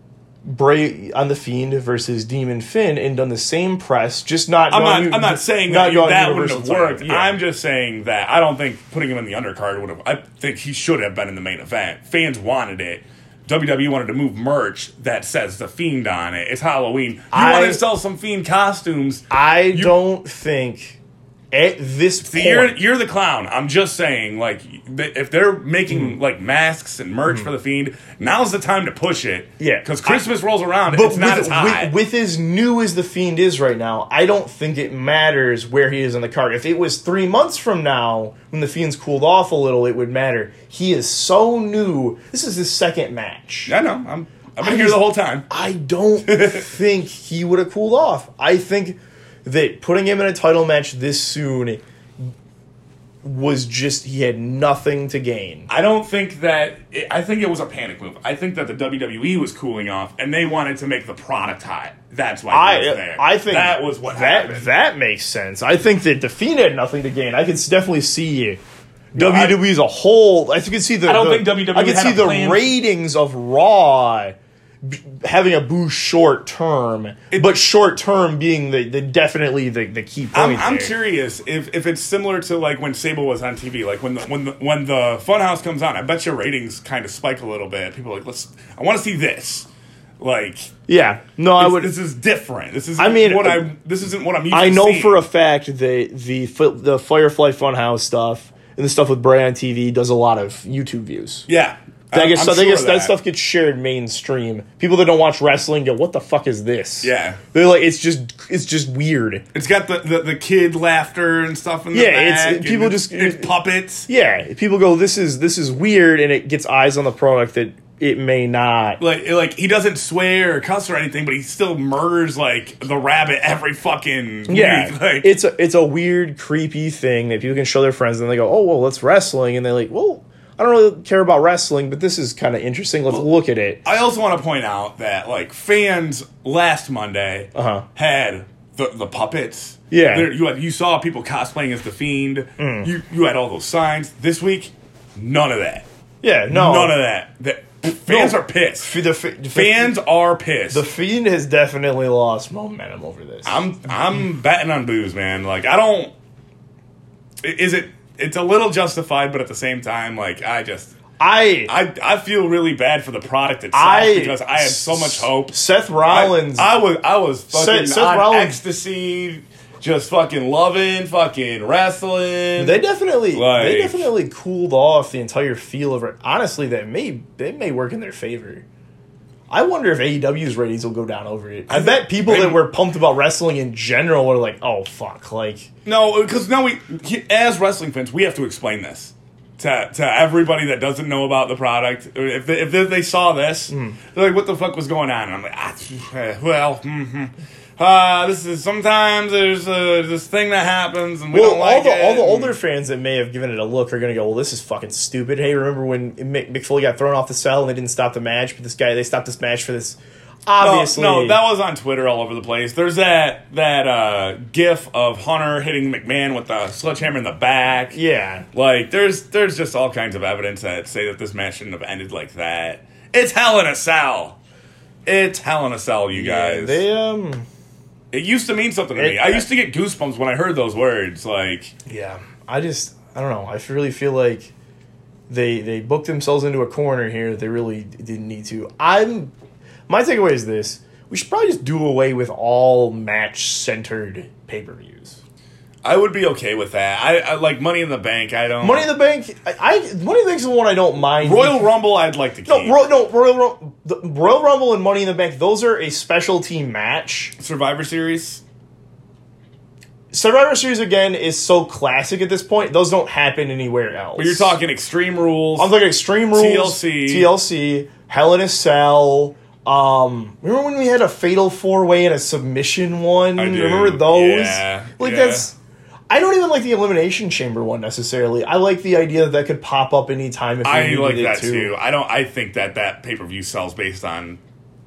The Fiend versus Demon Finn and done the same press, just not. I'm not saying that wouldn't have worked. Yeah. I'm just saying that I don't think putting him in the undercard would have. I think he should have been in the main event. Fans wanted it. WWE wanted to move merch that says The Fiend on it. It's Halloween. You wanted to sell some Fiend costumes. Don't think at this point. You're the clown. I'm just saying, like, if they're making like masks and merch for The Fiend, now's the time to push it. Yeah, because Christmas rolls around, but it's not as high. With as new as The Fiend is right now, I don't think it matters where he is on the card. If it was 3 months from now, when The Fiend's cooled off a little, it would matter. He is so new. This is his second match. I know. I've been here the whole time. I don't think he would have cooled off. I think that putting him in a title match this soon was just, he had nothing to gain. I think it was a panic move. I think that the WWE was cooling off and they wanted to make the product hot. That's why he was there. I think that was what happened. That makes sense. I think that The Fiend had nothing to gain. I could definitely see WWE as a whole. I could see I don't think WWE I could see the ratings of Raw having a boost short term, but short term being definitely the key point. I'm curious if it's similar to like when Sable was on TV, like when the Funhouse comes on. I bet your ratings kind of spike a little bit. People are like, I want to see this. Like, yeah, no, I would. This is different. This isn't what I'm used to. I know seeing. For a fact that the Firefly Funhouse stuff and the stuff with Bray on TV does a lot of YouTube views. Yeah. That stuff gets shared mainstream. People that don't watch wrestling go, "What the fuck is this?" Yeah, they're like, "It's just weird." It's got the kid laughter and stuff in the back. It's puppets. Yeah, people go, "This is weird," and it gets eyes on the product that it may not. Like he doesn't swear or cuss or anything, but he still murders like the rabbit every fucking week. Like, it's a weird, creepy thing that people can show their friends, and they go, "Oh, well, that's wrestling," and they're like, "Well, I don't really care about wrestling, but this is kind of interesting. Let's look at it." I also want to point out that like fans last Monday had the puppets. Yeah, you saw people cosplaying as the Fiend. You had all those signs. This week, none of that. Yeah, no, none of that. Fans are pissed. Fans are pissed. The Fiend has definitely lost momentum over this. I'm betting on boos, man. Like I don't. Is it? It's a little justified, but at the same time, like I feel really bad for the product itself because I had so much hope. Seth Rollins, I was fucking on ecstasy, just fucking loving fucking wrestling. They definitely cooled off the entire feel of it. Honestly, that may work in their favor. I wonder if AEW's ratings will go down over it. I bet people that were pumped about wrestling in general are like, "Oh fuck!" Like no, because now as wrestling fans, we have to explain this to everybody that doesn't know about the product. If they saw this, they're like, "What the fuck was going on?" And I'm like, this is sometimes there's this thing that happens and we don't like it. All the older fans that may have given it a look are going to go, "Well, this is fucking stupid." Hey, remember when Mick Foley got thrown off the cell and they didn't stop the match? But they stopped this match for this. Obviously, no, that was on Twitter all over the place. There's that GIF of Hunter hitting McMahon with the sledgehammer in the back. Yeah, like there's just all kinds of evidence that say that this match shouldn't have ended like that. It's Hell in a Cell. It's Hell in a Cell, you guys. It used to mean something to me. I used to get goosebumps when I heard those words. Like, yeah, I don't know. I really feel like they booked themselves into a corner here that they really didn't need to. My takeaway is this: we should probably just do away with all match-centered pay-per-views. I would be okay with that. I like Money in the Bank. I don't. Money in the Bank. Money in the Bank is the one I don't mind. Royal Rumble, I'd like to keep. Royal Rumble and Money in the Bank. Those are a specialty match. Survivor Series. Survivor Series again is so classic at this point. Those don't happen anywhere else. But you're talking Extreme Rules. I'm talking Extreme Rules. TLC. Hell in a Cell. Remember when we had a Fatal 4-Way and a Submission one? I do. Remember those? Yeah. That's. I don't even like the Elimination Chamber one necessarily. I like the idea that could pop up anytime if we needed it to. I like that too. I think that pay-per-view sells based on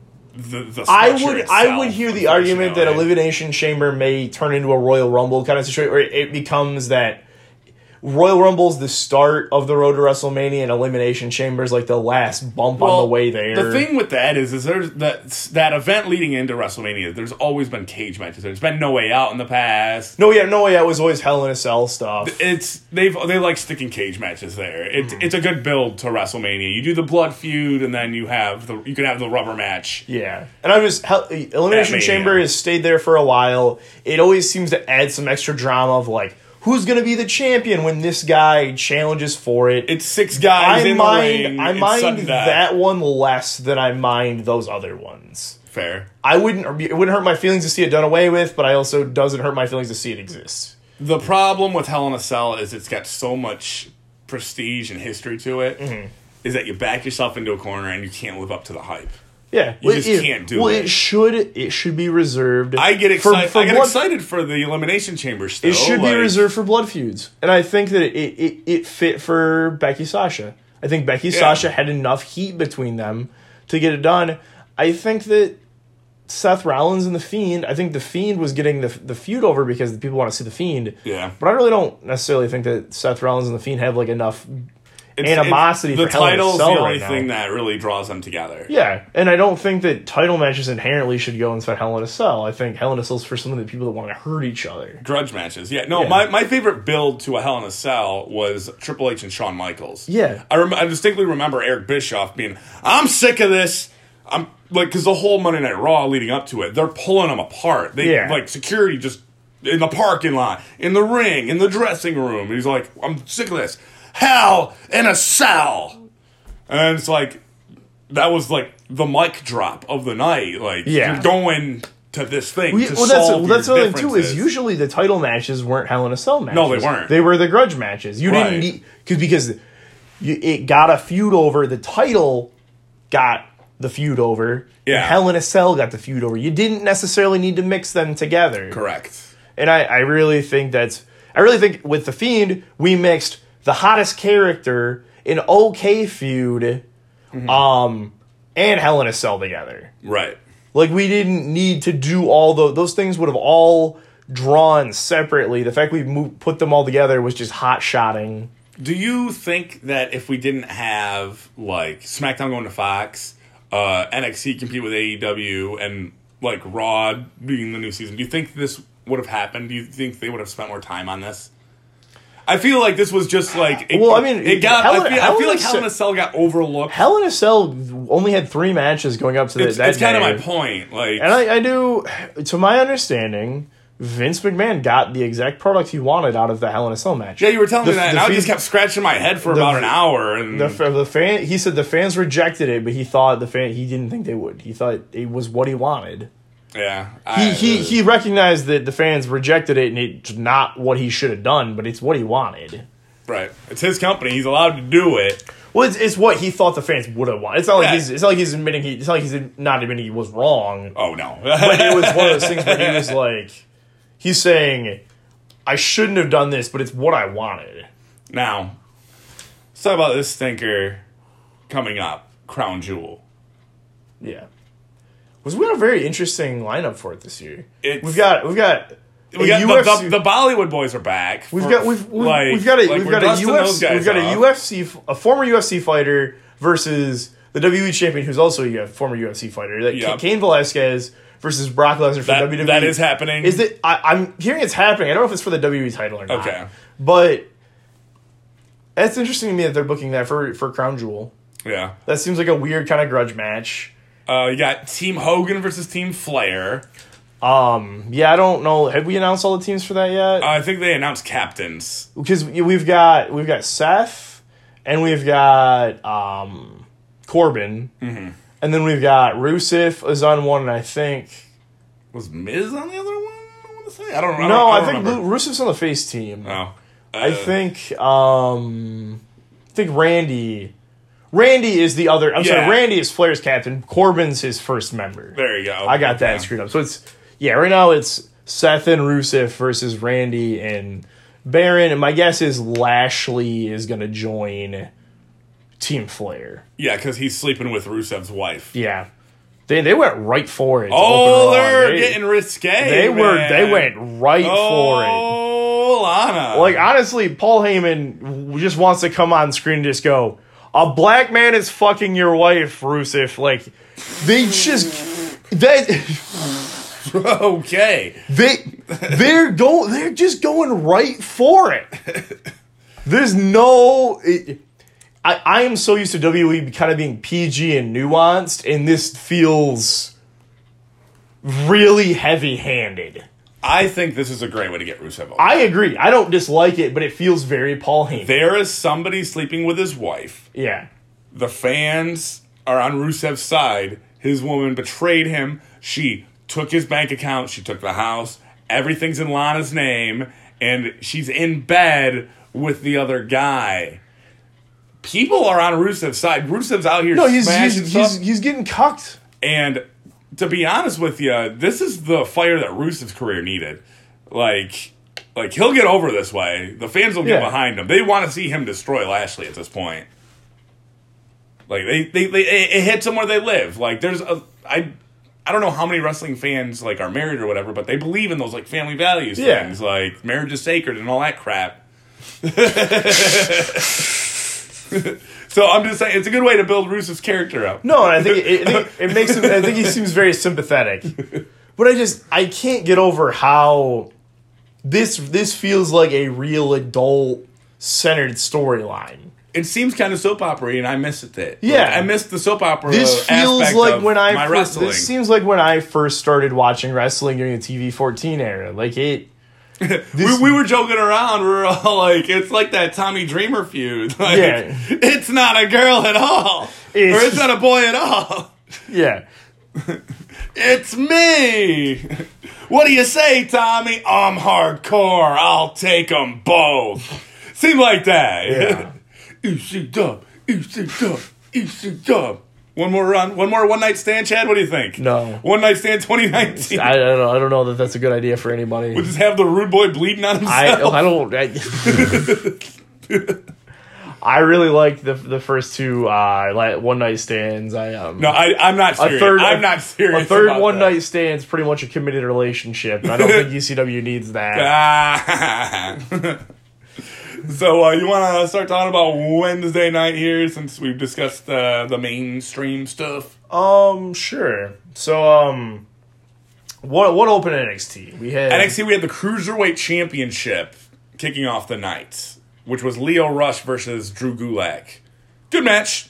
the I would hear the argument that Elimination Chamber may turn into a Royal Rumble kind of situation, where it becomes that Royal Rumble's the start of the road to WrestleMania, and Elimination Chamber's like the last bump on the way there. The thing with that is there's that event leading into WrestleMania. There's always been cage matches. There's been No Way Out in the past. No Way Out was always Hell in a Cell stuff. They like sticking cage matches there. It's a good build to WrestleMania. You do the blood feud, and then you can have the rubber match. Yeah, and Elimination Chamber has stayed there for a while. It always seems to add some extra drama of like, who's going to be the champion when this guy challenges for it? It's 6 guys in the ring. I mind that one less than I mind those other ones. Fair. It wouldn't hurt my feelings to see it done away with, but I also doesn't hurt my feelings to see it exist. The problem with Hell in a Cell is it's got so much prestige and history to it, is that you back yourself into a corner and you can't live up to the hype. Yeah, you just can't do it. Well, it should be reserved. I get excited. I get excited for the Elimination Chamber still. It should be reserved for blood feuds, and I think that it fit for Becky Sasha. I think Sasha had enough heat between them to get it done. I think that Seth Rollins and The Fiend. I think The Fiend was getting the feud over because the people want to see The Fiend. Yeah, but I really don't necessarily think that Seth Rollins and The Fiend have like enough animosity for Hell in a Cell. The title's the only thing that really draws them together. Yeah, and I don't think that title matches inherently should go inside Hell in a Cell. I think Hell in a Cell's for some of the people that want to hurt each other. Grudge matches. Yeah, no, yeah. My favorite build to a Hell in a Cell was Triple H and Shawn Michaels. Yeah. I distinctly remember Eric Bischoff being, I'm sick of this. I'm like, because the whole Monday Night Raw leading up to it, they're pulling them apart. Like, security just in the parking lot, in the ring, in the dressing room. And he's like, I'm sick of this. Hell in a Cell. And it's like, that was like the mic drop of the night. Like, you're going to this thing to solve that's your the other thing too, is differences. usually the title matches weren't Hell in a Cell matches. No, they weren't. They were the grudge matches. You didn't need... Because it got a feud over. The title got the feud over. Yeah. And Hell in a Cell got the feud over. You didn't necessarily need to mix them together. Correct. And I really think with The Fiend, we mixed the hottest character, an okay feud, and Hell in a Cell together. Right. Like, we didn't need to do all those things would have all drawn separately. The fact we put them all together was just hot-shotting. Do you think that if we didn't have, like, SmackDown going to Fox, NXT compete with AEW, and, like, Raw being the new season, do you think this would have happened? Do you think they would have spent more time on this? I feel like this was just like... I feel like Hell in a Cell got overlooked. Hell in a Cell only had 3 matches going up to that It's kind of my point. Like, and I do... To my understanding, Vince McMahon got the exact product he wanted out of the Hell in a Cell match. Yeah, you were telling me that, and I just kept scratching my head for about an hour. And he said the fans rejected it, but he didn't think they would. He thought it was what he wanted. Yeah. He recognized that the fans rejected it, and it's not what he should have done, but it's what he wanted. Right. It's his company. He's allowed to do it. Well, it's what he thought the fans would have wanted. It's not like he's admitting he was wrong. Oh, no. But it was one of those things where he was like, he's saying, I shouldn't have done this, but it's what I wanted. Now, let's talk about this stinker coming up, Crown Jewel. Yeah. We got a very interesting lineup for it this year. We've got the Bollywood boys are back. We've got a former UFC fighter versus the WWE champion, who's also a former UFC fighter. Cain Velasquez versus Brock Lesnar for WWE. That is happening. Is it? I'm hearing it's happening. I don't know if it's for the WWE title or not. Okay, but it's interesting to me that they're booking that for Crown Jewel. Yeah, that seems like a weird kind of grudge match. You got Team Hogan versus Team Flair. Yeah, I don't know. Have we announced all the teams for that yet? I think they announced captains. Because we've got Seth, and we've got Corbin, and then we've got Rusev is on one, and I think was Miz on the other one. I want to say I don't. No, I think Rusev's on the face team. Oh, I think Randy. Randy is the other. Sorry, Randy is Flair's captain. Corbin's his first member. There you go. I got that screwed up. So right now it's Seth and Rusev versus Randy and Baron. And my guess is Lashley is going to join Team Flair. Yeah, because he's sleeping with Rusev's wife. Yeah. They went right for it. They're getting risque. They went right for it. Oh, Lana. Like, honestly, Paul Heyman just wants to come on screen and just go, a black man is fucking your wife, Rusev. Like, they just... Okay. They're just going right for it. There's no... I am so used to WWE kind of being PG and nuanced, and this feels really heavy-handed. I think this is a great way to get Rusev over. I agree. I don't dislike it, but it feels very Paul Heyman. There is somebody sleeping with his wife. Yeah. The fans are on Rusev's side. His woman betrayed him. She took his bank account. She took the house. Everything's in Lana's name. And she's in bed with the other guy. People are on Rusev's side. Rusev's out here smashing stuff. He's getting cucked. And to be honest with you, this is the fire that Rusev's career needed. Like he'll get over this way. The fans will get behind him. They want to see him destroy Lashley at this point. Like it hits them where they live. Like I don't know how many wrestling fans like are married or whatever, but they believe in those like family values things, like marriage is sacred and all that crap. So I'm just saying, it's a good way to build Rusev's character up. No, I think it makes him. I think he seems very sympathetic. But I can't get over how this feels like a real adult centered storyline. It seems kind of soap opera-y, and I miss it. Yeah, I missed the soap opera. This feels like when wrestling. This seems like when I first started watching wrestling during the TV 14 era. Like it. we were joking around. We were all like, it's like that Tommy Dreamer feud. Like, it's not a girl at all. It's not a boy at all. Yeah. It's me. What do you say, Tommy? I'm hardcore. I'll take them both. Seemed like that. Yeah. EC-Dub. One more one night stand, Chad. What do you think? No. One night stand 2019. I don't know that that's a good idea for anybody. We'll just have the rude boy bleeding on himself. I really like the first two one night stands. I'm not serious. I'm not serious. A third one night stand is pretty much a committed relationship. I don't think ECW needs that. So you want to start talking about Wednesday night here, since we've discussed the mainstream stuff? Sure. So what opened NXT? We had the Cruiserweight Championship kicking off the night, which was Lio Rush versus Drew Gulak. Good match.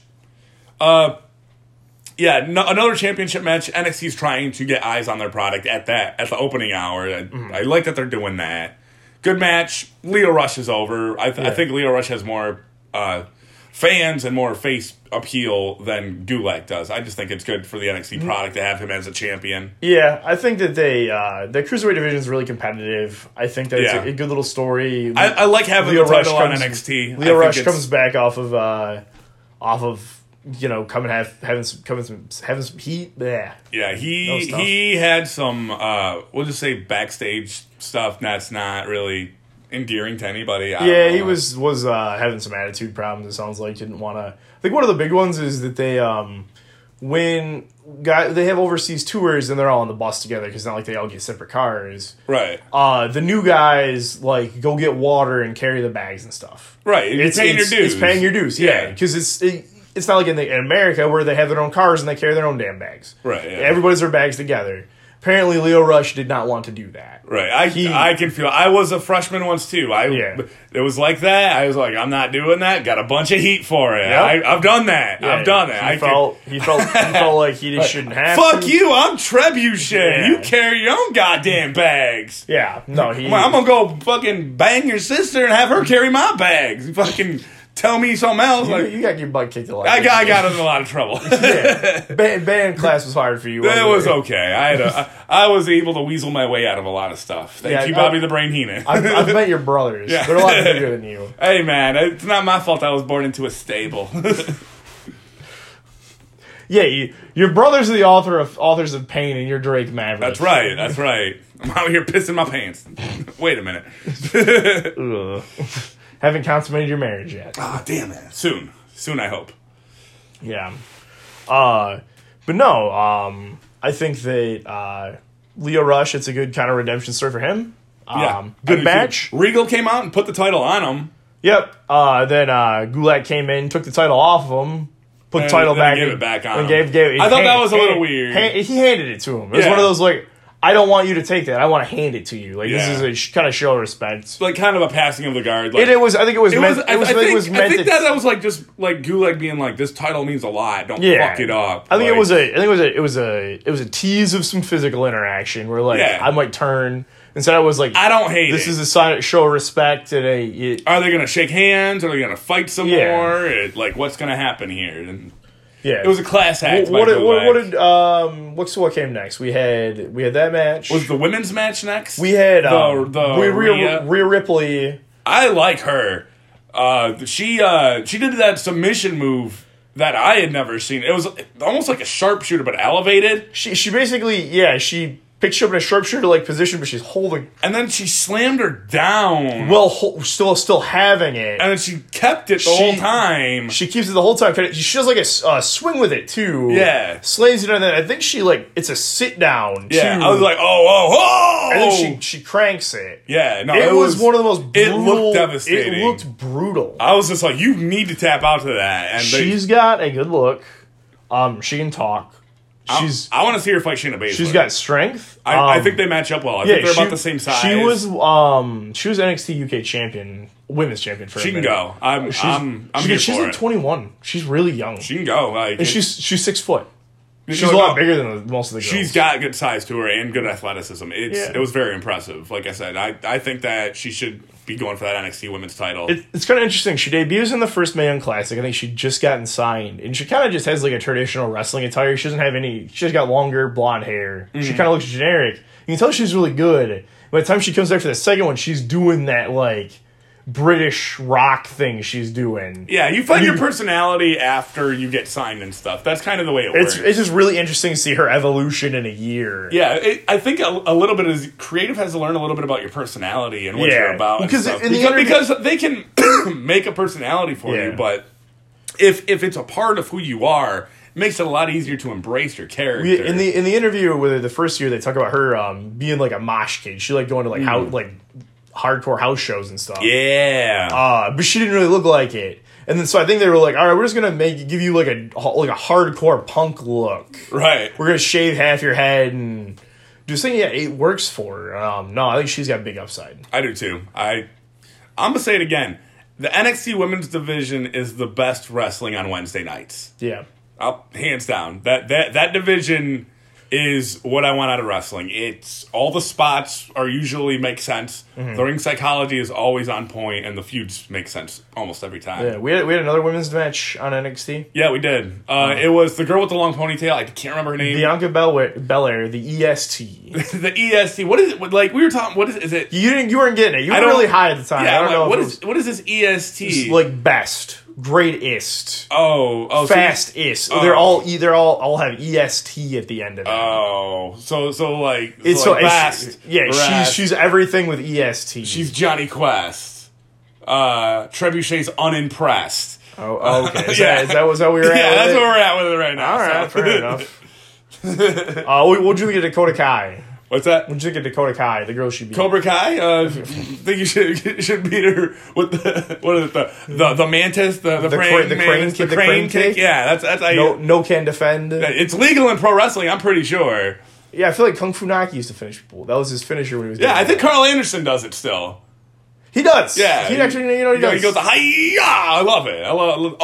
Another championship match. NXT's trying to get eyes on their product at the opening hour. I like that they're doing that. Good match. Lio Rush is over. I think Lio Rush has more fans and more face appeal than Gulak does. I just think it's good for the NXT product to have him as a champion. Yeah, I think that the Cruiserweight division is really competitive. I think that it's a good little story. I like having Lio the title on NXT. Lio Rush comes back off of having some heat. Yeah, he had some we'll just say backstage stuff that's not really endearing to anybody. He was having some attitude problems. It sounds like didn't want to. I think one of the big ones is that they they have overseas tours and they're all on the bus together because it's not like they all get separate cars. Right. The new guys go get water and carry the bags and stuff. Right. It's paying your dues. It's paying your dues. Yeah. Because it's not like in America where they have their own cars and they carry their own damn bags. Right. Yeah. Everybody's their bags together. Apparently, Lio Rush did not want to do that. Right. I can feel. I was a freshman once too. It was like that. I was like, I'm not doing that. Got a bunch of heat for it. Yep. I've done that. Yeah, I've done it. He felt like he just shouldn't have. Fuck you! I'm Trebuchet. Yeah. You carry your own goddamn bags. Yeah. No. I'm gonna go fucking bang your sister and have her carry my bags. You fucking. Tell me something else. You got your butt kicked a lot. I got in a lot of trouble. Band class was hard for you. It was okay. I was able to weasel my way out of a lot of stuff. Thank you, Bobby the Brain Heenan. I've met your brothers. Yeah. They're a lot bigger than you. Hey, man, it's not my fault I was born into a stable. Yeah, your brothers are the authors of Pain, and you're Drake Maverick. That's right. I'm out here pissing my pants. Wait a minute. Haven't consummated your marriage yet. Ah, damn it. Soon, I hope. Yeah. But no, I think that Lio Rush, it's a good kind of redemption story for him. Good match. Regal came out and put the title on him. Yep. Then Gulak came in, took the title off of him, put the title back. Gave it back on him. I thought that was a little weird. He handed it to him. It was one of those I don't want you to take that. I want to hand it to you. This is a kind of show of respect. It's kind of a passing of the guard. I think it was meant. I think that was just Gulak being like, this title means a lot. Don't fuck it up. I think it was a tease of some physical interaction where I might turn. Instead, I was like, I don't hate this. This is a sign of show of respect. And are they going to shake hands? Are they going to fight some more? What's going to happen here? And it was a class act. What came next? We had that match. Was the women's match next? We had Rhea Ripley. I like her. She did that submission move that I had never seen. It was almost like a sharpshooter, but elevated. She basically she picked you up in a sharpshooter position, but she's holding. And then she slammed her down. Well, still having it. And then she kept it the whole time. She keeps it the whole time. She does a swing with it too. Yeah. Slams it, and then I think she it's a sit down. Yeah. Too. I was like, oh. And then she cranks it. Yeah. No, it was one of the most brutal. It looked devastating. It looked brutal. I was just like, you need to tap out to that. And she's got a good look. She can talk. I want to see her fight Shayna Baszler. She's got strength. I think they match up well. I think they're about the same size. She was NXT UK champion, women's champion for. She can go. I'm here for it. She's 21. She's really young. She can go. And she's 6 foot. She's a lot bigger than most of the girls. She's got good size to her and good athleticism. It was very impressive. Like I said, I think that she should be going for that NXT Women's title. It's kind of interesting. She debuts in the first Mae Young Classic. I think she just gotten signed, and she kind of just has like a traditional wrestling attire. She doesn't have any. She's got longer blonde hair. Mm-hmm. She kind of looks generic. You can tell she's really good. By the time she comes back for the second one, she's doing that like British rock thing she's doing. Yeah, you find your personality after you get signed and stuff. That's kind of the way it works. It's just really interesting to see her evolution in a year. Yeah, I think a little bit is creative has to learn a little bit about your personality and what you're about. Because they can make a personality for you, but if it's a part of who you are, it makes it a lot easier to embrace your character. In the interview with her, the first year, they talk about her being like a mosh kid. She like going to like hardcore house shows and stuff. Yeah. But she didn't really look like it. And then so I think they were like, all right, we're just gonna give you like a hardcore punk look. Right. We're gonna shave half your head and do this thing. Yeah, it works for her. No, I think she's got big upside. I do too. I'm gonna say it again. The NXT Women's Division is the best wrestling on Wednesday nights. Yeah. Hands down. That division is what I want out of wrestling. It's all the spots are usually make sense. Mm-hmm. The ring psychology is always on point, and the feuds make sense almost every time. Yeah, we had another women's match on NXT. Yeah, we did. It was the girl with the long ponytail. I can't remember her name. Bianca Belair, the EST. The EST. What is it? Like we were talking. What is it? You weren't getting it. You were really high at the time. Yeah, I don't know. What is this EST? It's like best. Greatest. Oh, fastest. So they're all have EST at the end of it. Oh, so like it's so like fast. She's everything with EST. She's Johnny Quest. Trebuchet's unimpressed. Oh, okay. Is that what we were at? Yeah, that's where we're at with it right now. All right, fair enough. What'd you think of Dakota Kai? What's that? What'd you think of Dakota Kai? The girl she beat. Cobra Kai? Think you should beat her with the mantis, the crane kick? Yeah, that's how no can defend. It's legal in pro wrestling, I'm pretty sure. Yeah, I feel like Kung Fu Naki used to finish people. That was his finisher when he was doing I think Carl Anderson does it still. He does. Yeah. He actually, he does. He goes, hi-ya! I love it. I love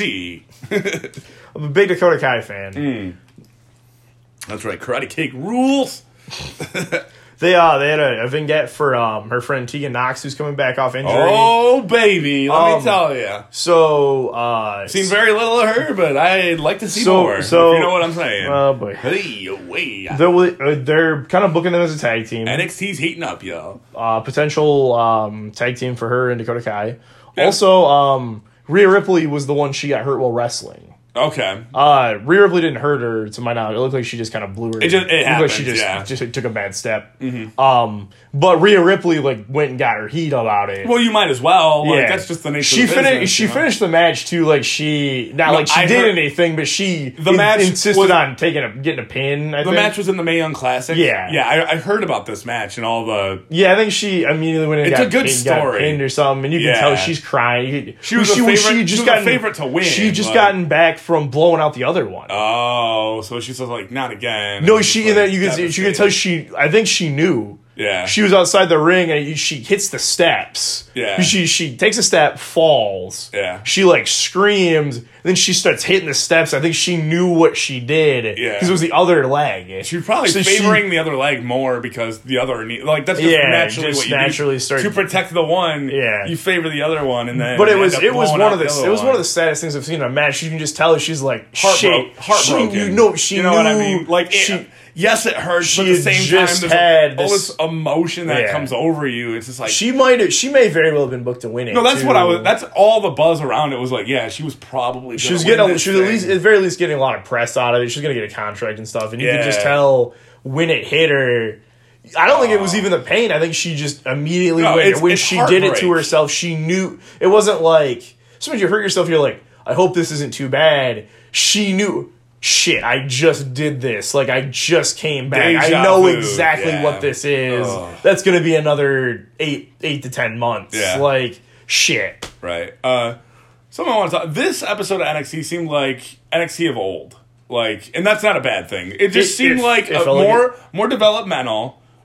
OG. I'm a big Dakota Kai fan. That's right. Karate Kid rules. They had a vignette for her friend Tegan Knox, who's coming back off injury. Oh, baby. Let me tell you. So, seen very little of her, but I'd like to see more. So, if you know what I'm saying. Oh, boy. They're kind of booking them as a tag team. NXT's heating up, yo. Potential tag team for her and Dakota Kai. Yeah. Also, Rhea Ripley was the one she got hurt while wrestling. Okay. Rhea Ripley didn't hurt her, to my knowledge. It looked like she just kind of blew her. It happened, like she just took a bad step. Mm-hmm. But Rhea Ripley went and got her heat about it. Well, you might as well. Like, that's just the nature of the business. She finished the match too. Like she did anything, but she insisted on getting a pin. The match was in the Mae Young Classic. Yeah. I heard about this match and all the. Yeah, I think she immediately went and got pinned or something, and you can tell she's crying. She was a favorite to win. She just gotten back from blowing out the other one. Oh, so she's like, not again. No, you can tell I think she knew. Yeah. She was outside the ring and she hits the steps. Yeah. She takes a step, falls. Yeah. She like screams, then she starts hitting the steps. I think she knew what she did. Yeah. Because it was the other leg. She was probably favoring the other leg more because the other knee, like that's just naturally what you naturally do. Start to protect the one. Yeah. You favor the other one and then. But it was one of the saddest things I've seen in a match. You can just tell she's like heartbroken. You know what I mean? Like yes, it hurts, but at the same time, there's all this emotion that comes over you. It's just like she may very well have been booked to win it. No, that's that's all the buzz around it was like. Yeah, she was probably she was at very least getting a lot of press out of it. She's gonna get a contract and stuff, and you can just tell when it hit her. I don't think it was even the pain. I think she just immediately when she did it to herself, she knew it wasn't like sometimes you hurt yourself. You're like, I hope this isn't too bad. She knew. Shit, I just did this. Like, I just came back. I know exactly what this is. That's going to be another 8 to 10 months. Yeah. Like, shit. Right. Someone wants to talk. This episode of NXT seemed like NXT of old. Like, and that's not a bad thing. It just seemed like more developmental.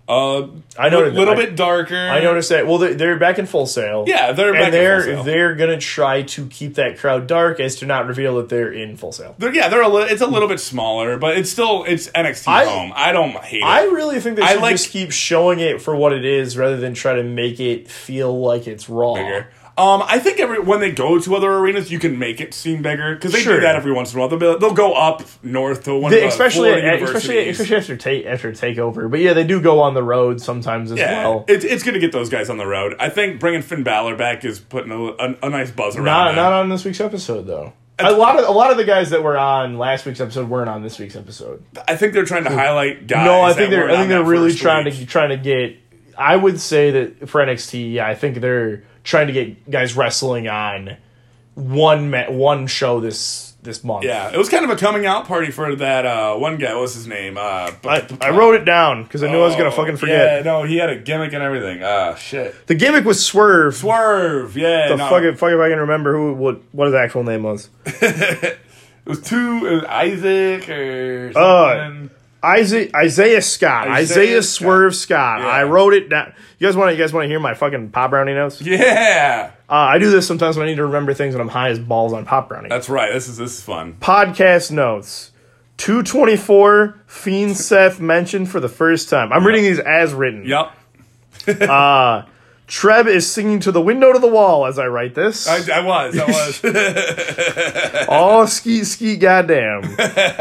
I know a little bit darker. I noticed that. Well, they're back in Full Sail. Yeah, they're back in Full Sail. They're gonna try to keep that crowd dark as to not reveal that they're in Full Sail. It's a little bit smaller, but it's NXT home. I don't hate it. I really think they should just keep showing it for what it is rather than try to make it feel like it's Raw. Bigger. I think when they go to other arenas, you can make it seem bigger because they do that every once in a while. They'll go up north to one of the Florida universities, especially after Takeover. But yeah, they do go on the road sometimes as well. It's going to get those guys on the road. I think bringing Finn Balor back is putting a nice buzz around. Not on this week's episode though. A lot of the guys that were on last week's episode weren't on this week's episode. I think they're trying to highlight guys. No, I think they're really trying to get. I would say that for NXT, yeah, I think they're trying to get guys wrestling on one show this month. Yeah, it was kind of a coming out party for that one guy. What's his name? I wrote it down because I knew I was going to fucking forget. Yeah, no, he had a gimmick and everything. Shit. The gimmick was Swerve. Yeah. Fuck if I can remember what his actual name was. It was Isaac or something. Isaiah Scott. Isaiah Swerve Scott. Yeah. I wrote it down. You guys want to hear my fucking Pop Brownie notes? Yeah. I do this sometimes when I need to remember things when I'm high as balls on Pop Brownie. That's right. This is fun. Podcast notes. 224 Fiend Seth mentioned for the first time. I'm reading these as written. Yep. Trev is singing to the window to the wall as I write this. I was. Oh, skeet, goddamn.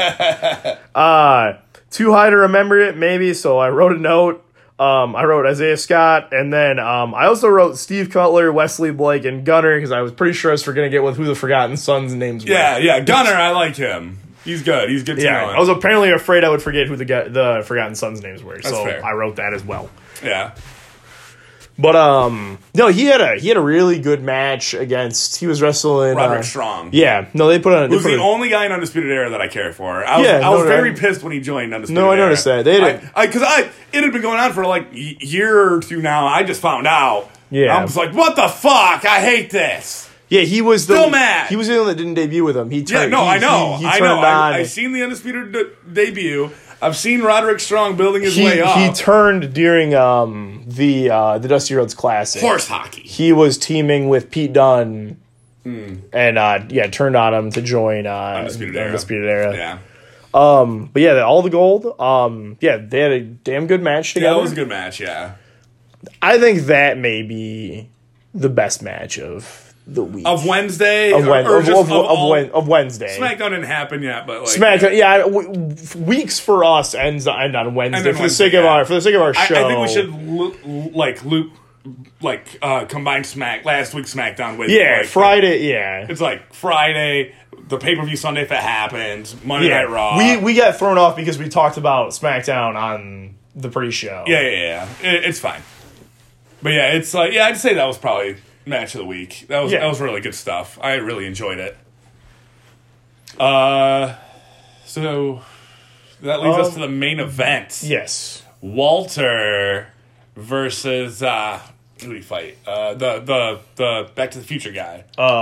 Too high to remember it, maybe, so I wrote a note. I wrote Isaiah Scott, and then I also wrote Steve Cutler, Wesley Blake, and Gunner, because I was pretty sure I was going to get with who the Forgotten Sons' names were. Yeah, Gunner, I like him. He's good. He's good to know. I was apparently afraid I would forget who the Forgotten Sons' names were, so fair. I wrote that as well. Yeah. But no, he had a really good match against. He was wrestling Roderick Strong. Yeah, no, they put on. Who's the only guy in Undisputed Era that I care for? I was very pissed when he joined Undisputed Era. No, I noticed that because it had been going on for like a year or two now. I just found out. Yeah, I was like, what the fuck? I hate this. Yeah, he was still mad. He was the one that didn't debut with him. I know. I've seen the Undisputed debut. I've seen Roderick Strong building his way up. He turned during the Dusty Rhodes Classic. Horse hockey. He was teaming with Pete Dunne and turned on him to join Undisputed Era. Yeah. But yeah, all the gold. They had a damn good match together. Yeah, it was a good match, yeah. I think that may be the best match of the week. Of Wednesday? Of Wednesday. SmackDown didn't happen yet, but like SmackDown, weeks for us end on Wednesday for the sake of our show. I think we should loop combine last week's SmackDown with Friday. It's like Friday, the pay-per-view Sunday if it happens, Monday Night Raw. We got thrown off because we talked about SmackDown on the pre-show. Yeah. It's fine. But yeah, it's like I'd say that was probably match of the week. That was really good stuff. I really enjoyed it. So that leads us to the main event. Yes. Walter versus who do we fight? The Back to the Future guy.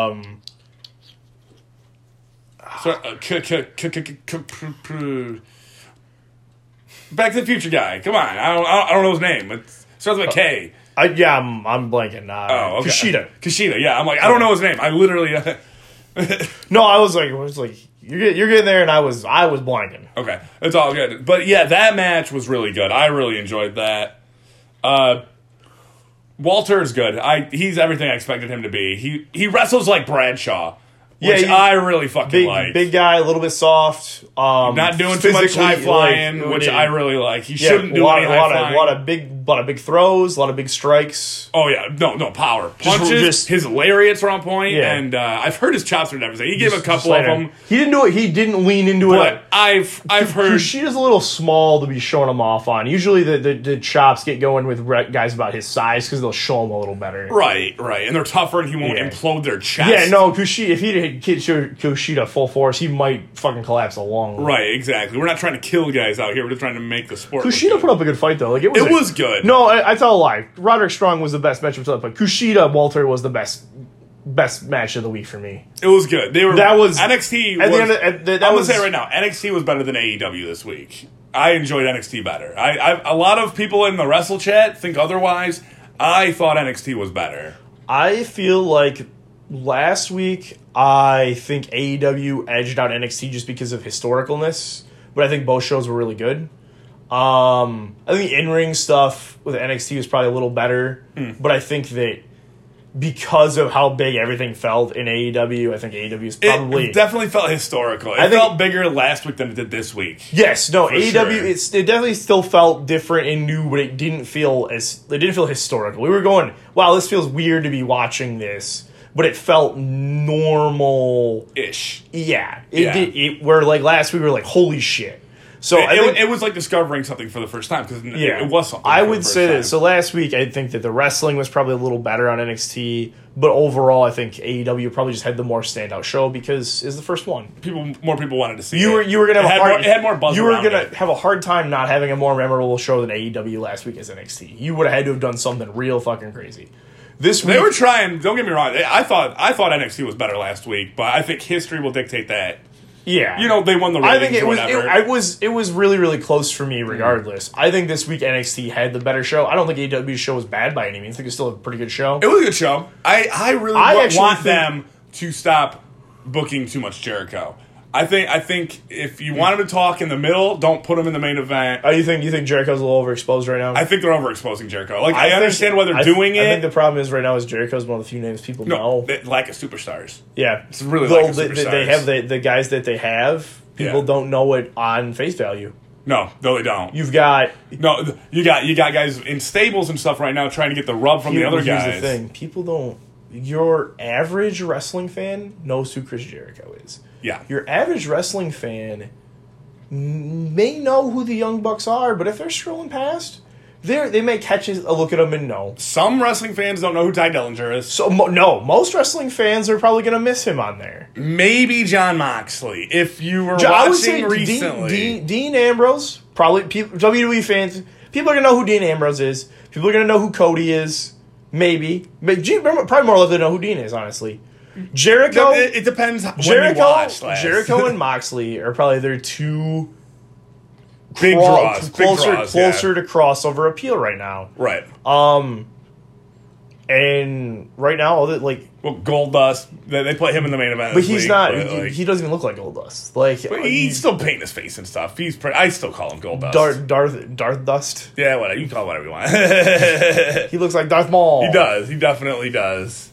Back to the Future guy. Come on, I don't know his name. It starts with a K. I'm blanking. Okay. Kushida. Yeah, I'm like, I don't know his name. I literally. No, I was like, you're getting there, and I was blanking. Okay, it's all good. But yeah, that match was really good. I really enjoyed that. Walter is good. He's everything I expected him to be. He wrestles like Bradshaw. Which I really fucking like. Big guy, a little bit soft. Not doing too much high flying, which I really like. He shouldn't do any high flying. A lot of big throws, a lot of big strikes. Oh yeah, no power punches. His lariats are on point, and I've heard his chops are everything. He gave a couple of them. He didn't do it. He didn't lean into it. But I've heard Kushida's a little small to be showing him off on. Usually the chops get going with guys about his size because they'll show him a little better. Right, and they're tougher, and he won't implode their chest. Yeah, no, Kushida. If he hit Kushida full force, he might fucking collapse along. Right, exactly. We're not trying to kill guys out here. We're just trying to make the sport. Kushida put up a good fight though. Like it was good. No, I tell a lie. Roderick Strong was the best match of the but Kushida Walter was the best match of the week for me. It was good. That was NXT. At the end, I'm gonna say it right now, NXT was better than AEW this week. I enjoyed NXT better. A lot of people in the Wrestle Chat think otherwise. I thought NXT was better. I feel like last week, I think AEW edged out NXT just because of historicalness, but I think both shows were really good. I think the in-ring stuff with NXT was probably a little better, but I think that because of how big everything felt in AEW, I think AEW is probably... It definitely felt historical. It felt bigger last week than it did this week. Yes, no, AEW, sure. It definitely still felt different and new, but it didn't feel historical. We were going, wow, this feels weird to be watching this, but it felt normal-ish. Yeah. Where like last week we were like, holy shit. So it was like discovering something for the first time because it was something. I would say that. So last week, I think that the wrestling was probably a little better on NXT, but overall, I think AEW probably just had the more standout show because it's the first one. More people wanted to see it. You were going to have it had more buzz. You were going to have a hard time not having a more memorable show than AEW last week as NXT. You would have had to have done something real fucking crazy. This week, they were trying. Don't get me wrong. I thought NXT was better last week, but I think history will dictate that. Yeah, they won the ratings. I think it was really, really close for me regardless. I think this week NXT had the better show. I don't think AEW's show was bad by any means. I think it's still a pretty good show. It was a good show. I really want them to stop booking too much Jericho. I think if you want him to talk in the middle, don't put him in the main event. Oh, you think Jericho's a little overexposed right now? I think they're overexposing Jericho. Like I understand why they're doing it. I think the problem is right now is Jericho's one of the few names people know. They lack of superstars. Yeah, it's really lack of superstars. They have the guys that they have. People don't know it on face value. No, they don't. You got guys in stables and stuff right now trying to get the rub from the other guys. Here's the thing: people don't. Your average wrestling fan knows who Chris Jericho is. Yeah. Your average wrestling fan may know who the Young Bucks are, but if they're scrolling past, they may catch a look at them and know. Some wrestling fans don't know who Ty Dillinger is. So most wrestling fans are probably going to miss him on there. Maybe Jon Moxley, if you were watching recently. Dean Ambrose, probably WWE fans, people are going to know who Dean Ambrose is. People are going to know who Cody is. Maybe. But probably more likely to know who Dean is, honestly. Jericho. It depends when you watch. Jericho and Moxley are probably their two big draws, closer to crossover appeal right now. Right. And right now, Goldust, they play him in the main event. But he's not. He doesn't even look like Goldust. But he's still painting his face and stuff. I still call him Goldust. Darth Dust. Yeah, whatever. You can call it whatever you want. He looks like Darth Maul. He does. He definitely does.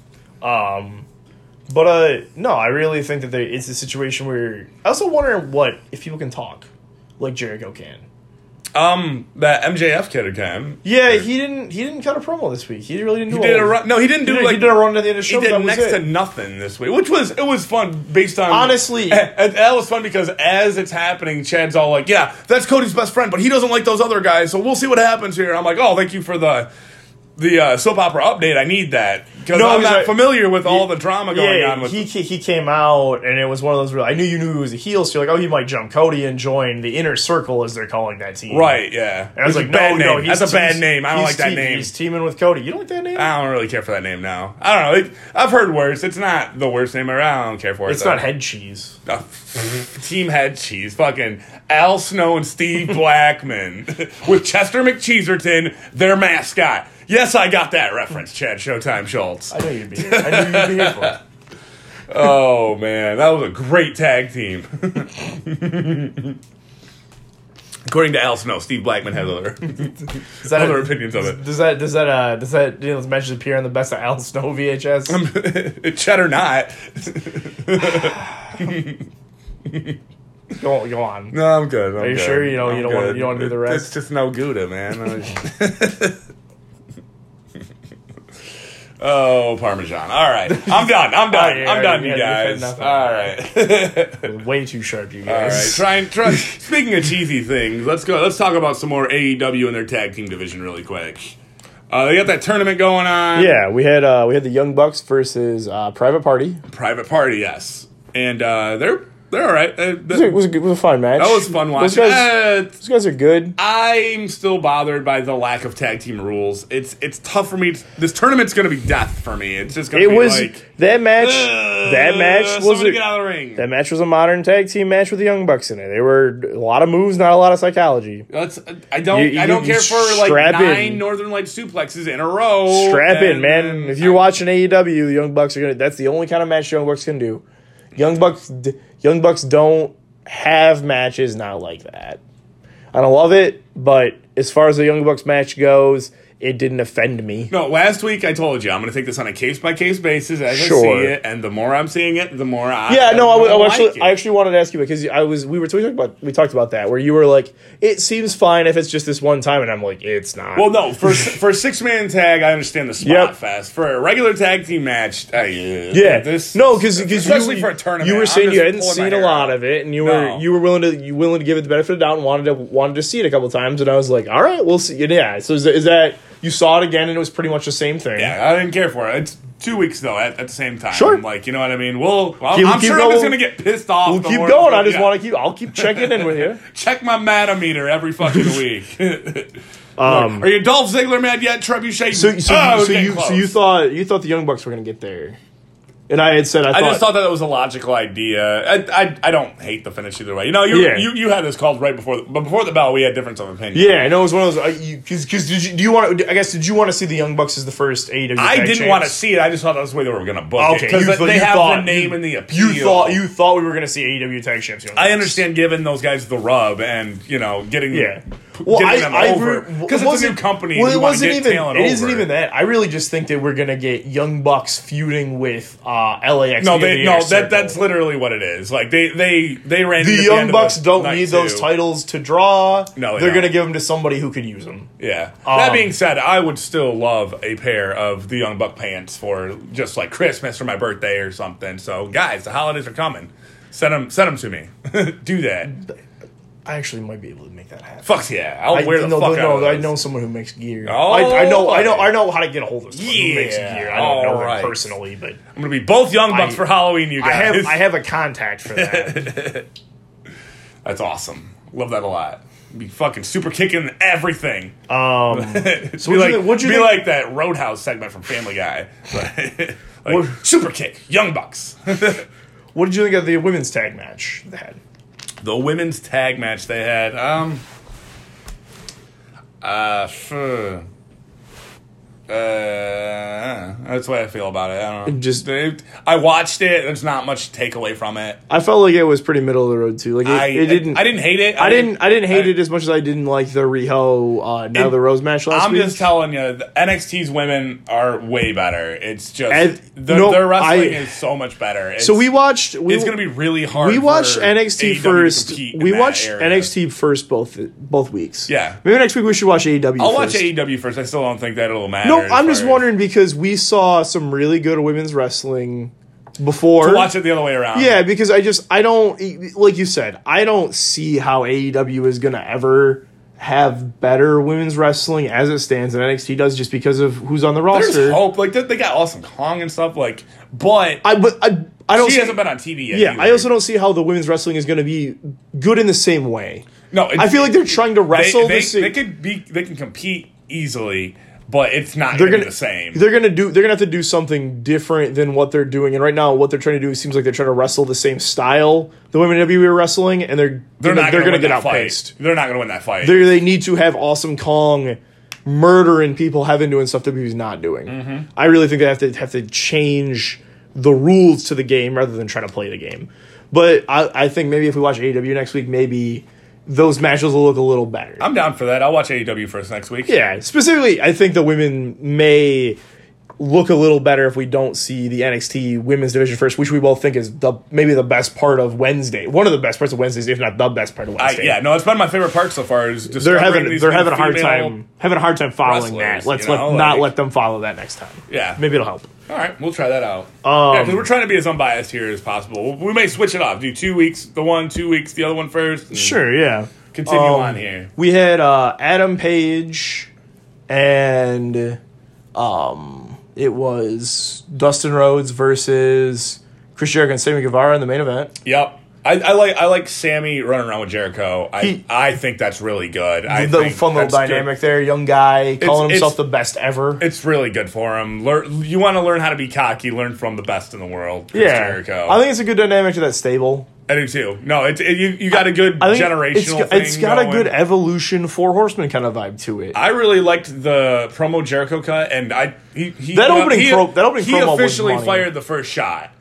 But no, I really think that it's a situation where I also wonder if people can talk like Jericho can. That MJF kid can. Yeah, he didn't cut a promo this week. He really didn't do He did a run. No, he didn't do he did a run at the end of the show. He did next to nothing this week, which was fun based on honestly. And that was fun because as it's happening, Chad's all like, "Yeah, that's Cody's best friend, but he doesn't like those other guys, so we'll see what happens here." And I'm like, "Oh, thank you for the soap opera update. I need that because I'm not familiar with all the drama going on." With he came out and it was one of those. I knew you knew he was a heel, so you're like, "Oh, he might jump Cody and join the inner circle," as they're calling that team. Right? Yeah. And I was like, "No, that's a bad name. I don't like that name." He's teaming with Cody. You don't like that name? I don't really care for that name now. I don't know. I've heard worse. It's not the worst name around. I don't care for it. It's not Head Cheese. Team Head Cheese. Fucking Al Snow and Steve Blackman with Chester McCheeserton, their mascot. Yes, I got that reference, Chad Showtime Schultz. I knew you'd be here for it. Oh, man. That was a great tag team. According to Al Snow, Steve Blackman has other opinions of it. Does that mention appear on the Best of Al Snow VHS? Cheddar not. Go on. No, I'm good. Are you sure you don't want to do the rest? It's just no Gouda, man. Oh, Parmesan. All right. I'm done. I'm done, you guys. All right. Way too sharp, you guys. All right. Try. Speaking of cheesy things, let's go. Let's talk about some more AEW and their tag team division really quick. They got that tournament going on. Yeah, we had the Young Bucks versus Private Party. Private Party, yes. And they're They're all right. It was a fun match. That was fun watching. Those guys are good. I'm still bothered by the lack of tag team rules. It's tough for me. This tournament's going to be death for me. It's just going to be like... That match was... Get out of the ring. That match was a modern tag team match with the Young Bucks in it. There were a lot of moves, not a lot of psychology. I don't care for like 9 Northern Light suplexes in a row. Strap in, man. If you're watching AEW, the Young Bucks are going to... That's the only kind of match Young Bucks can do. Young Bucks don't have matches not like that. I don't love it, but as far as the Young Bucks match goes, it didn't offend me. No, last week I told you I'm going to take this on a case-by-case basis as I see it, and the more I'm seeing it, the more I I actually wanted to ask you because we talked about that where you were like, it seems fine if it's just this one time, and I'm like, it's not. Well, no, for a 6-man tag, I understand the spot fest. For a regular tag team match, especially for a tournament, you were saying you hadn't seen a lot of it, and you were willing to give it the benefit of the doubt and wanted to see it a couple times, and I was like, all right, we'll see. Yeah, so is that you saw it again and it was pretty much the same thing? Yeah, I didn't care for it. It's 2 weeks though at the same time. Sure, like you know what I mean. I'm sure I'm just gonna get pissed off. We'll keep going. I just want to I'll keep checking in with you. Check my manometer every fucking week. Are you Dolph Ziggler mad yet? Trebuchet. So you thought the Young Bucks were gonna get there. And I had said I just thought that was a logical idea. I don't hate the finish either way. You know, you had this called right before the bell. We had difference of opinion. Yeah, I know it was one of those. Because did you want to see the Young Bucks as the first AEW? I didn't want to see it. I just thought that was the way they were going to book it because they have the name and the appeal. You thought we were going to see AEW tag champs. I understand giving those guys the rub and getting them over because it's a new company. Well, it isn't even that. I really just think that we're going to get Young Bucks feuding with LAX. That's literally what it is. Like they ran. The Young Bucks don't need those titles to draw. No, they're going to give them to somebody who could use them. Yeah. That being said, I would still love a pair of the Young Buck pants for just like Christmas or my birthday or something. So guys, the holidays are coming. Send them to me. Do that. I actually might be able to make that happen. Fuck yeah! I'll wear the fuck out of those. I know someone who makes gear. Oh, I know how to get a hold of someone who makes gear. I don't know him personally, but I'm gonna be both Young Bucks for Halloween. You guys, I have a contact for that. That's awesome. Love that a lot. Be fucking super kicking everything. So be like that Roadhouse segment from Family Guy. Super kick, Young Bucks. What did you think of the women's tag match they had? The women's tag match they had, that's the way I feel about it. I don't know. I watched it. There's not much takeaway from it. I felt like it was pretty middle of the road too. Like I didn't hate it. I didn't hate it as much as I didn't like the Riho the Rose match last week. I'm just telling you, the NXT's women are way better. It's just their wrestling is so much better. So we watched. It's going to be really hard. We watched NXT first. We watched NXT first both weeks. Yeah. Maybe next week we should watch AEW. I'll watch AEW first. I still don't think that'll matter. No, I'm just wondering because we saw some really good women's wrestling before. To watch it the other way around. Yeah, because I don't, like you said, I don't see how AEW is going to ever have better women's wrestling as it stands than NXT does just because of who's on the roster. There's hope. Like, they got Awesome Kong and stuff, like, but I don't. She hasn't been on TV yet. Yeah, either. I also don't see how the women's wrestling is going to be good in the same way. No, I feel like they're trying to wrestle. They can compete easily. But it's not going to be the same. They're going to have to do something different than what they're doing. And right now, what they're trying to do seems like they're trying to wrestle the same style the women in WWE are wrestling, and they're going to get outpaced. They're not going to win that fight. They need to have Awesome Kong murdering people, having doing stuff WWE's not doing. Mm-hmm. I really think they have to change the rules to the game rather than trying to play the game. But I think maybe if we watch AEW next week, maybe those matches will look a little better. I'm down for that. I'll watch AEW first next week. Yeah, specifically, I think the women may look a little better if we don't see the NXT women's division first, which we both think is maybe the best part of Wednesday. One of the best parts of Wednesdays, if not the best part of Wednesday. It's been my favorite part so far. Is they're having a hard time following that. Let's not let them follow that next time. Yeah, maybe it'll help. All right, we'll try that out. Because we're trying to be as unbiased here as possible. We may switch it up. Do 2 weeks, the one, 2 weeks, the other one first. Sure, yeah. Continue on here. We had Adam Page and it was Dustin Rhodes versus Chris Jericho and Sammy Guevara in the main event. Yep. I like Sammy running around with Jericho. I think that's really good. The fun little dynamic there, young guy calling himself the best ever. It's really good for him. You want to learn how to be cocky, learn from the best in the world. Jericho. I think it's a good dynamic to that stable. I do too. No, you got a good generational thing. It's got a good evolution, Four Horsemen kind of vibe to it. I really liked the promo Jericho cut, and he officially fired the first shot.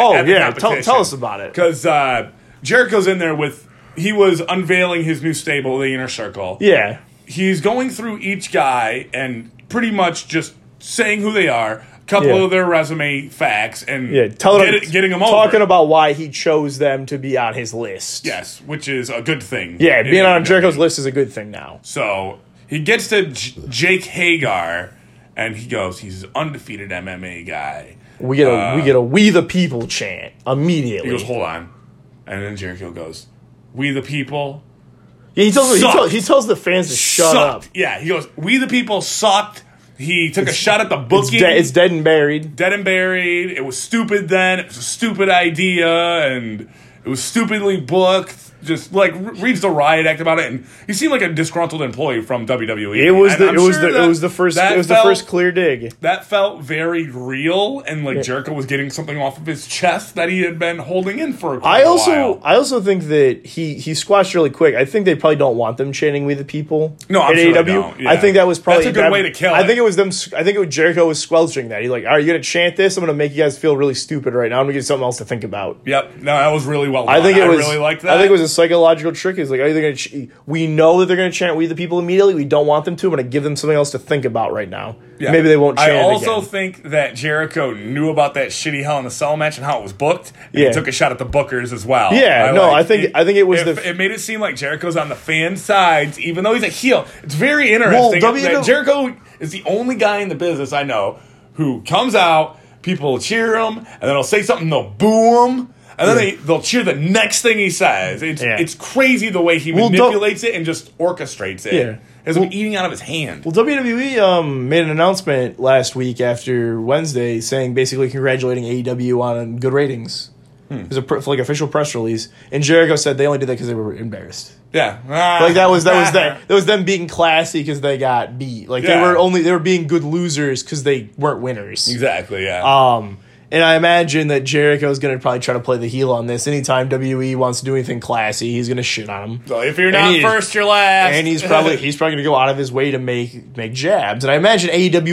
Tell us about it. Because Jericho's in there he was unveiling his new stable, the Inner Circle. Yeah. He's going through each guy and pretty much just saying who they are, a couple of their resume facts, and getting them over. Talking about why he chose them to be on his list. Yes, which is a good thing. Yeah, being on Jericho's list is a good thing now. So he gets to Jake Hager, and he goes, he's an undefeated MMA guy. We get a "We the People" chant immediately. He goes, hold on, and then Jericho goes, "We the People." Yeah, he tells the fans to shut up. Yeah, he goes, "We the People sucked." He took a shot at the booking. It's dead and buried. Dead and buried. It was stupid then. It was a stupid idea, and it was stupidly booked. Just reads the riot act about it, and he seemed like a disgruntled employee from WWE. It was the first clear dig. That felt very real, and Jericho was getting something off of his chest that he had been holding in for quite a while. I also think that he squashed really quick. I think they probably don't want them chanting "We the People." No, I'm sure they don't. Yeah. I think that was probably that's a good way to kill it. I think it was them. I think Jericho was squelching that. He's like, "Are you going to chant this? I'm going to make you guys feel really stupid right now. I'm going to get something else to think about." Yep. No, that was really well done. I really liked that. I think it was a psychological trick. Is like, are they going to? We know that they're going to chant "We the People" immediately. We don't want them to. I'm going to give them something else to think about right now. Yeah. Maybe they won't chant I also again. think that Jericho knew about that shitty Hell in a Cell match and how it was booked. And he took a shot at the bookers as well. Yeah, I think it was it made it seem like Jericho's on the fan sides, even though he's a heel. It's very interesting that Jericho is the only guy in the business I know who comes out, people will cheer him, and then he'll say something, they'll boo him. And then they'll cheer the next thing he says. It's crazy the way he manipulates it and just orchestrates it. Yeah. As I'm eating out of his hand. Well, WWE made an announcement last week after Wednesday saying basically congratulating AEW on good ratings. It was a official press release. And Jericho said they only did that because they were embarrassed. Yeah. That was them being classy because they got beat. They were being good losers because they weren't winners. Exactly, yeah. And I imagine that Jericho's going to probably try to play the heel on this. Anytime WWE wants to do anything classy, he's going to shit on him. So if you're not first, you're last. And he's probably going to go out of his way to make jabs. And I imagine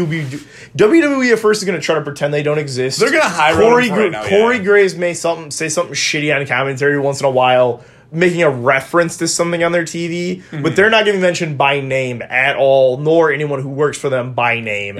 WWE at first is going to try to pretend they don't exist. They're going to hire Corey Graves may say something shitty on commentary once in a while, making a reference to something on their TV, but they're not getting mentioned by name at all, nor anyone who works for them by name.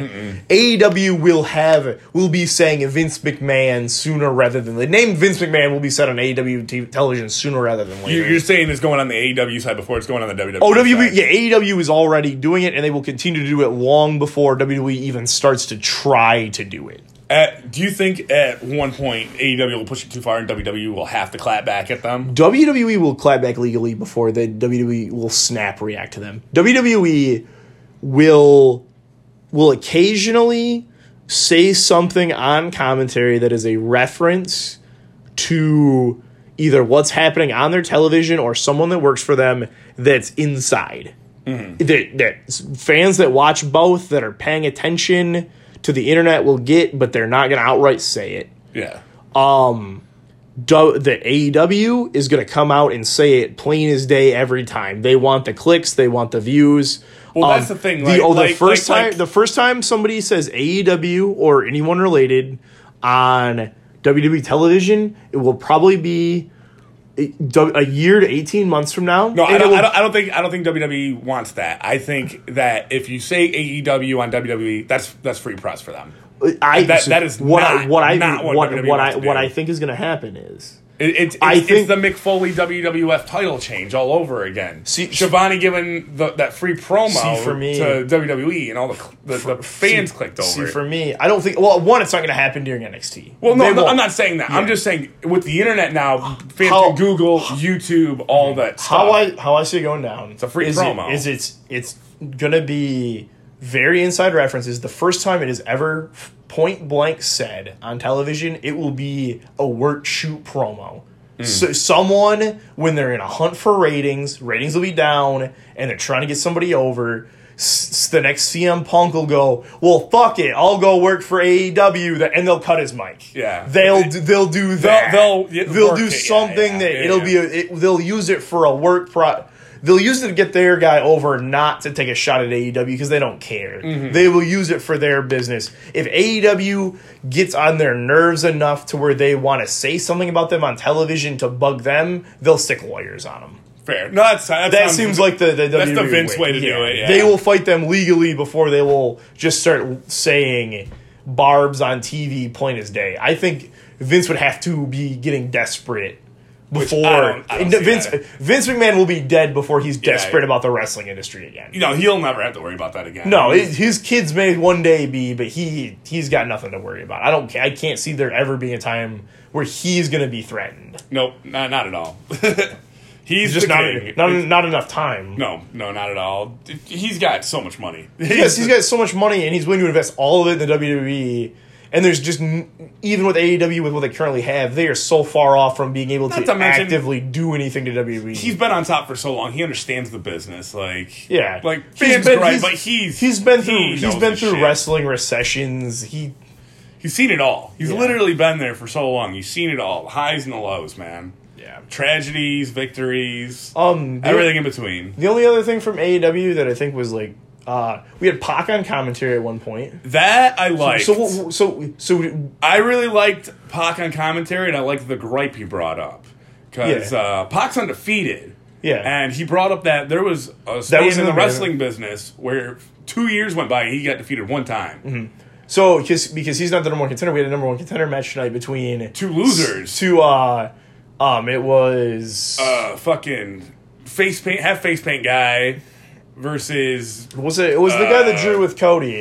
AEW will be saying Vince McMahon sooner rather than the name Vince McMahon will be said on AEW television sooner rather than later. You're saying it's going on the AEW side before it's going on the WWE WWE, side. Yeah, AEW is already doing it, and they will continue to do it long before WWE even starts to try to do it. Do you think at one point AEW will push it too far and WWE will have to clap back at them? WWE will clap back legally before the WWE will snap react to them. WWE will occasionally say something on commentary that is a reference to either what's happening on their television or someone that works for them that's inside. That fans that watch both, that are paying attention to the internet will get, but they're not going to outright say it. Yeah. The AEW is going to come out and say it plain as day every time. They want the clicks, they want the views. Well, that's the thing. The first time somebody says AEW or anyone related on WWE television, it will probably be a year to 18 months from now. No, I don't think WWE wants that. I think that if you say AEW on WWE, that's free press for them. That is what I think is going to happen is it's the Mick Foley WWF title change all over again. Shivani giving that free promo to WWE and all the fans clicked over. For me, I don't think. Well, one, it's not going to happen during NXT. Well, no, I'm not saying that. Yeah. I'm just saying with the internet now, fans can Google, YouTube, all that stuff. How I see it going down. It's a free promo. It's going to be very inside references. The first time it is ever point blank said on television, it will be a work shoot promo. So someone, when they're in a hunt for ratings will be down, and they're trying to get somebody over. The next CM Punk will go, well, fuck it, I'll go work for AEW, and they'll cut his mic. Yeah, they'll do that. They'll do something they'll use it for a work They'll use it to get their guy over, not to take a shot at AEW because they don't care. Mm-hmm. They will use it for their business. If AEW gets on their nerves enough to where they want to say something about them on television to bug them, they'll stick lawyers on them. Fair. No, that seems like the that's WWE the Vince way to do it. Yeah. They will fight them legally before they will just start saying barbs on TV plain as day. I think Vince would have to be getting desperate before I don't Vince McMahon will be dead before he's desperate about the wrestling industry again. He'll never have to worry about that again. No, his kids may one day be, but he's got nothing to worry about. I can't see there ever being a time where he's going to be threatened. Nope, not at all. He's just not enough time. No, not at all. He's got so much money. Yes, he's got so much money, and he's willing to invest all of it in the WWE. And there's just, even with AEW, with what they currently have, they are so far off from being able to actively do anything to WWE. He's been on top for so long. He understands the business. Fans great, but he's been through wrestling recessions. He's seen it all. He's literally been there for so long. He's seen it all. Highs and the lows, man. Yeah. Tragedies, victories, everything in between. The only other thing from AEW that I think was we had Pac on commentary at one point. That I liked. So I really liked Pac on commentary, and I liked the gripe he brought up because Pac's undefeated. Yeah, and he brought up that there was a span in the wrestling business where 2 years went by and he got defeated one time. Mm-hmm. So because he's not the number one contender, we had a number one contender match tonight between two losers. It was fucking face paint guy. Versus it was the guy that drew with Cody.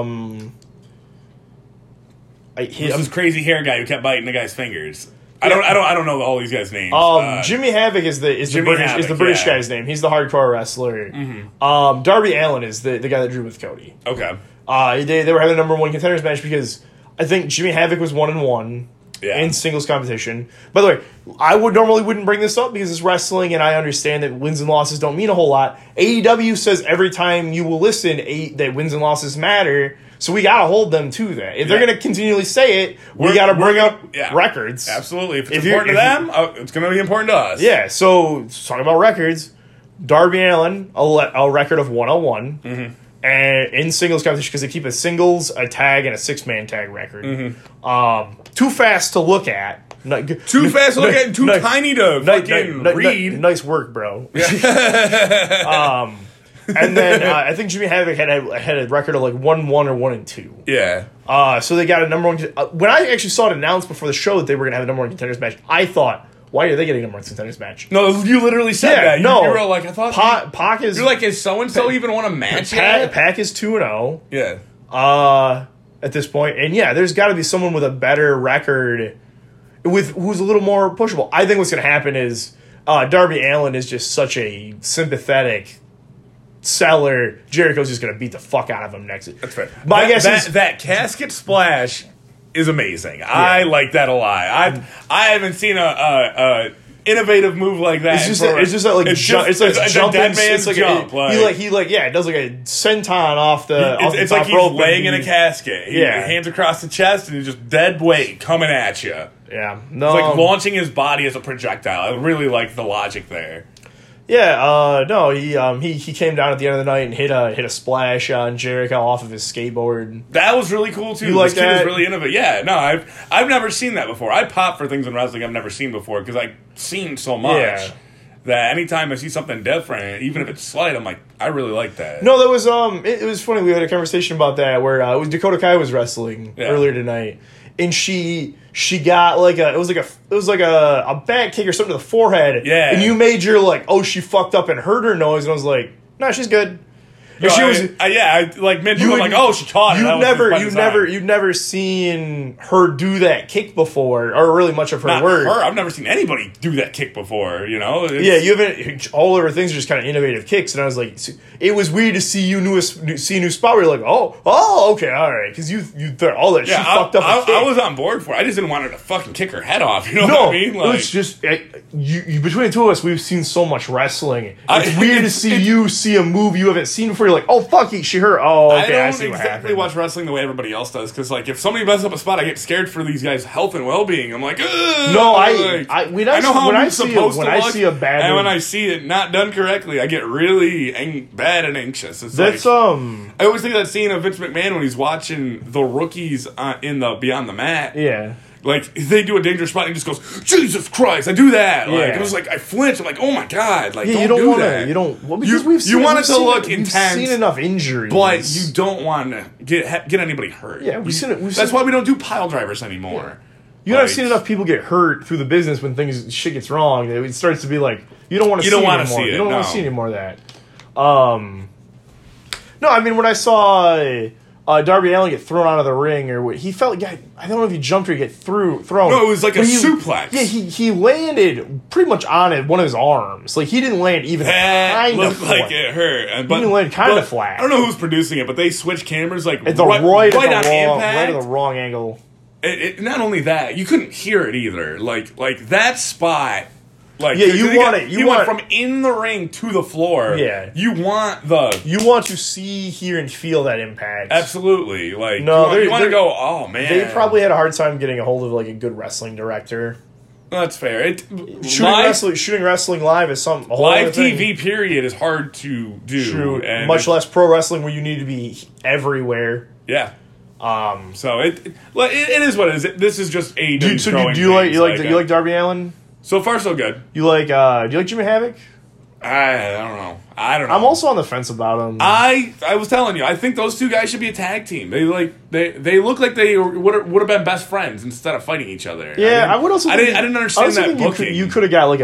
This crazy hair guy who kept biting the guy's fingers. I don't know all these guys' names. Jimmy Havoc is the British guy's name. He's the hardcore wrestler. Mm-hmm. Darby Allin is the guy that drew with Cody. Okay. They were having a number one contenders match because I think Jimmy Havoc was 1-1. Yeah. In singles competition. By the way, I wouldn't bring this up because it's wrestling, and I understand that wins and losses don't mean a whole lot. AEW says every time you will listen that wins and losses matter, so we gotta hold them to that. If they're gonna continually say it, we gotta bring up records. Absolutely. If it's important to them, it's gonna be important to us. Yeah. So talking about records, Darby Allin a record of 101. Mm-hmm. And in singles competition, because they keep a singles, a tag, and a 6-man tag record. Mm-hmm. Too fast to look at. Too fast to look at and too tiny to fucking read. Nice work, bro. And then I think Jimmy Havoc had a record of 1-1 or 1-2. Yeah. So they got a number one. When I actually saw it announced before the show that they were going to have a number one contenders match, I thought, why are they getting a number one contenders match? No, you literally said that. No. You were like, I thought... Pac is... You're like, is so-and-so even want to match yet? Pac is 2-0. Yeah. At this point. And yeah, there's got to be someone with a better record who's a little more pushable. I think what's going to happen is Darby Allin is just such a sympathetic seller. Jericho's just going to beat the fuck out of him next. That's fair. My guess is... That casket splash... is amazing. Yeah. I like that a lot. I haven't seen a innovative move like that. It's like jumping. It's like jump. It does like a senton off the. It's like he's laying in a casket. Hands across the chest and he's just dead weight coming at you. Yeah, no, it's like launching his body as a projectile. I really like the logic there. Yeah, he came down at the end of the night and hit a splash on Jericho off of his skateboard. That was really cool too. This kid is really innovative. Yeah, no, I've never seen that before. I pop for things in wrestling I've never seen before because I've seen so much that anytime I see something different, even if it's slight, I'm like, I really like that. No, that was it was funny. We had a conversation about that where it was Dakota Kai was wrestling earlier tonight, and she got it was like a back kick or something to the forehead. Yeah. And you made your she fucked up and hurt her nose, and I was like, no, she's good. No, she was, like mid move, I'm like, oh, she caught it. You've never seen her do that kick before, or really much of her work. Her, I've never seen anybody do that kick before. You know, you haven't. All of her things are just kind of innovative kicks, and I was like, it was weird to see a new spot where you're like, oh, okay, all right, because you all that she fucked up. I was on board for it. I just didn't want her to fucking kick her head off. You know what I mean? Like, it's just between the two of us, we've seen so much wrestling. It's weird to see you see a move you haven't seen before. You're like, oh fuck, she hurt. Oh, okay, I don't exactly watch wrestling the way everybody else does, because like if somebody messes up a spot, I get scared for these guys' health and well being. I'm like, no, I know how I'm supposed to look, see a bad and when I see it not done correctly, I get really bad and anxious. It's that's I always think of that scene of Vince McMahon when he's watching the rookies in the Beyond the Mat. Yeah. Like, they do a dangerous spot and he just goes, Jesus Christ, I do that. Like, it was like, I flinch. I'm like, oh my God. Like, don't do that. You don't, well, because you want it to look intense. We've seen enough injuries. But you don't want to get anybody hurt. Yeah, that's why we don't do pile drivers anymore. Yeah. I've seen enough people get hurt through the business when shit gets wrong. It starts to be like, you don't want to see it anymore. You don't want to see any more of that. No, I mean, when I saw Darby Allin get thrown out of the ring, or what, he felt like, I don't know if he jumped or he get thrown. No, it was like a suplex. Yeah, he landed pretty much on one of his arms. Like, he didn't land even kind of flat. Like it hurt. But, he didn't land kind of flat. I don't know who's producing it, but they switched cameras like at the right on impact. Right at the wrong angle. Not only that, you couldn't hear it either. Like that spot. Like, yeah, you want from in the ring to the floor. Yeah, you want to see, hear, and feel that impact. Absolutely. Like, no, you want to go. Oh man, they probably had a hard time getting a hold of like a good wrestling director. That's fair. Shooting wrestling live is a whole live TV. Period is hard to do. True, and much less pro wrestling where you need to be everywhere. Yeah. So it is what it is. This is just a. Do you like Darby Allin? So far, so good. Do you like Jimmy Havoc? I don't know. I'm also on the fence about him. I was telling you, I think those two guys should be a tag team. They look like they would have been best friends instead of fighting each other. Yeah, I would also. I didn't understand that booking. You could have got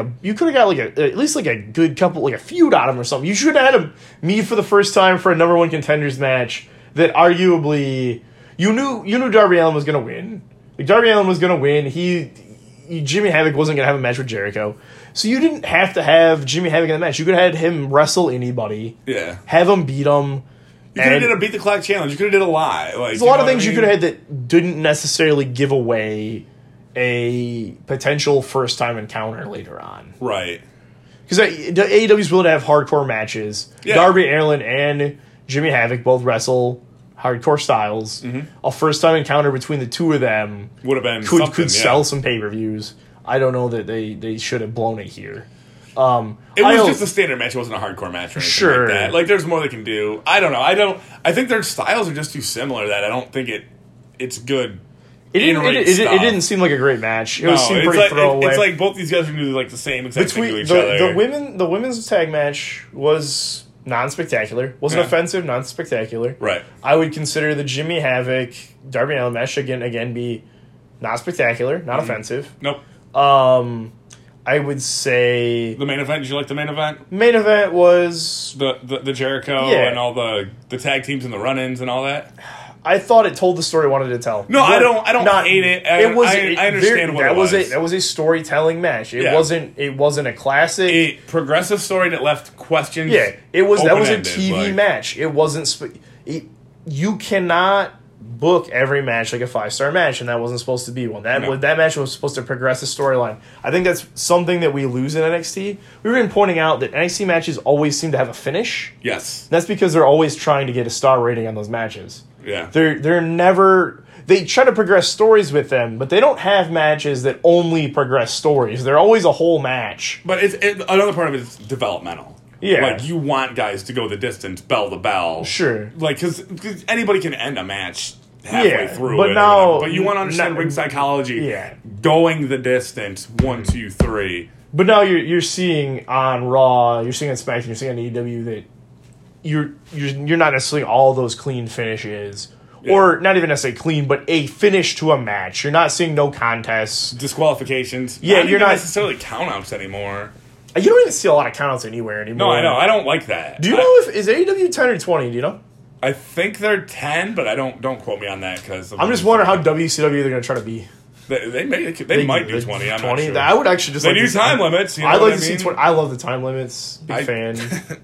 at least like a good couple, like a feud out of him or something. You should have had him meet for the first time for a number one contenders match that arguably you knew Darby Allin was going to win. Like, Darby Allin was going to win. Jimmy Havoc wasn't going to have a match with Jericho. So you didn't have to have Jimmy Havoc in the match. You could have had him wrestle anybody. Yeah. Have him beat him. You could have did a beat the clock challenge. You could have did a lie. There's a lot of things you could have had that didn't necessarily give away a potential first time encounter later on. Right. Because AEW's willing to have hardcore matches. Yeah. Darby Allin and Jimmy Havoc both wrestle hardcore styles. Mm-hmm. A first time encounter between the two of them would have been could sell some pay-per-views. I don't know that they should have blown it here. It was just a standard match. It wasn't a hardcore match or anything like that. Like, there's more they can do. I don't know. I think their styles are just too similar that I don't think it's good. It didn't seem like a great match. It seemed pretty throwaway. It's like both these guys are doing like the same exact thing to each other. The women's tag match was non-spectacular. Wasn't offensive, non-spectacular. Right. I would consider the Jimmy Havoc Darby Allin match again be not spectacular, not offensive. Nope. I would say the main event. Did you like the main event? Main event was the Jericho and all the tag teams and the run-ins and all that. I thought it told the story it wanted to tell. No, I don't hate it. I understand what it was. That was a storytelling match. It wasn't a classic. A progressive story that left questions. Yeah, it was. That was a TV match. It wasn't. You cannot book every match like a 5-star match, and that wasn't supposed to be one. That match was supposed to progress the storyline. I think that's something that we lose in NXT. We've been pointing out that NXT matches always seem to have a finish. Yes, that's because they're always trying to get a star rating on those matches. Yeah, they're never. They try to progress stories with them, but they don't have matches that only progress stories. They're always a whole match. But another part of it is developmental. Yeah. Like, you want guys to go the distance, bell to bell. Sure. Like, because anybody can end a match halfway through but it. But you want to understand ring psychology. Yeah. Going the distance, 1, 2, 3. But now you're seeing on Raw, you're seeing on SmackDown, you're seeing on AEW that you're not necessarily all those clean finishes. Yeah. Or not even necessarily clean, but a finish to a match. You're not seeing no contests. Disqualifications. Yeah, you're not necessarily countouts anymore. You don't even see a lot of countouts anywhere anymore. No, I know. I don't like that. Do you know is AEW 10 or 20? Do you know? I think they're 10, but don't quote me on that because I'm just wondering how WCW they're going to try to be. They might do 20. I'm 20. Not sure. I would actually just. They do time limits. You know I'd like to see 20. I love the time limits. Big fan.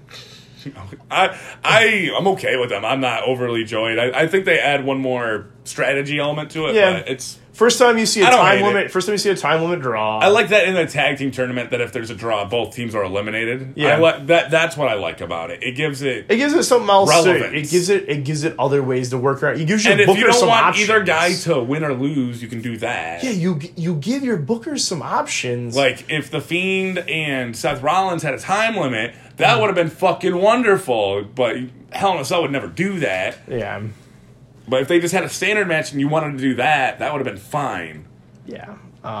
I'm okay with them. I'm not overly joyed. I think they add one more strategy element to it. Yeah, but it's first time you see a time limit. First time you see a time limit draw. I like that in a tag team tournament. That if there's a draw, both teams are eliminated. Yeah, that's what I like about it. It gives it something else. Relevance. It gives it other ways to work around. It gives your and if you don't want options. Either guy to win or lose, you can do that. Yeah, you give your bookers some options. Like if the Fiend and Seth Rollins had a time limit. That would have been fucking wonderful, but Hell in a Cell would never do that. Yeah. But if they just had a standard match and you wanted to do that, that would have been fine. Yeah.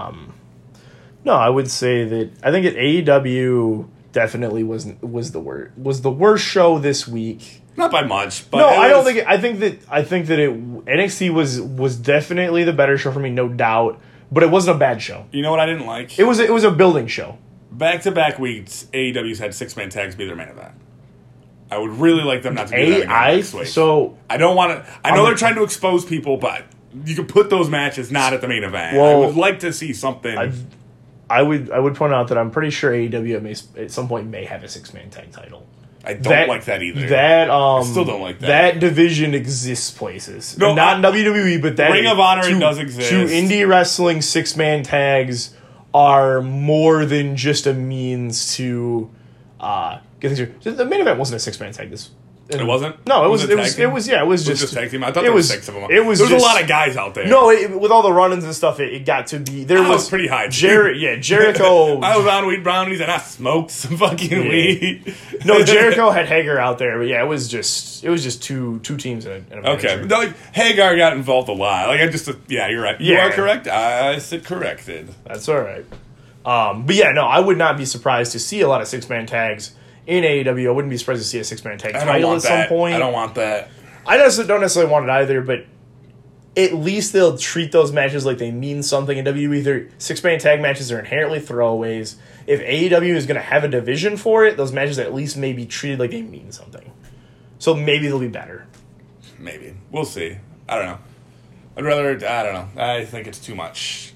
No, I would say that I think AEW definitely was the worst show this week. Not by much, but no, I don't think. I think that NXT was definitely the better show for me, no doubt. But it wasn't a bad show. You know what I didn't like? It was a building show. Back-to-back weeks, AEW's had 6-man tags be their main event. I would really like them not to do that again next week. So I don't want to. I know they're trying to expose people, but you can put those matches not at the main event. Well, I would like to see something. I would point out that I'm pretty sure AEW at some point may have a 6-man tag title. I don't like that either. I still don't like that. That division exists places. No, not in WWE, but that Ring of Honor does exist. To indie wrestling, 6-man tags are more than just a means to get things through. The main event wasn't a 6-man tag. It wasn't? No, it was just tag team. I thought there was 6 of them. There was a lot of guys out there. No, with all the run-ins and stuff, it got to be was pretty high. Jericho. I was on weed brownies and I smoked some fucking weed. No, Jericho had Hager out there, but yeah, it was just two teams in a okay. No, Hagar got involved a lot. You're right. You are correct. I said corrected. That's all right. But yeah, no, I would not be surprised to see a lot of 6-man tags in AEW. I wouldn't be surprised to see a 6-man tag title at some point. I don't want that. I don't necessarily want it either, but at least they'll treat those matches like they mean something in WWE. Their 6-man tag matches are inherently throwaways. If AEW is going to have a division for it, those matches at least may be treated like they mean something. So maybe they'll be better. Maybe. We'll see. I don't know. I don't know. I think it's too much.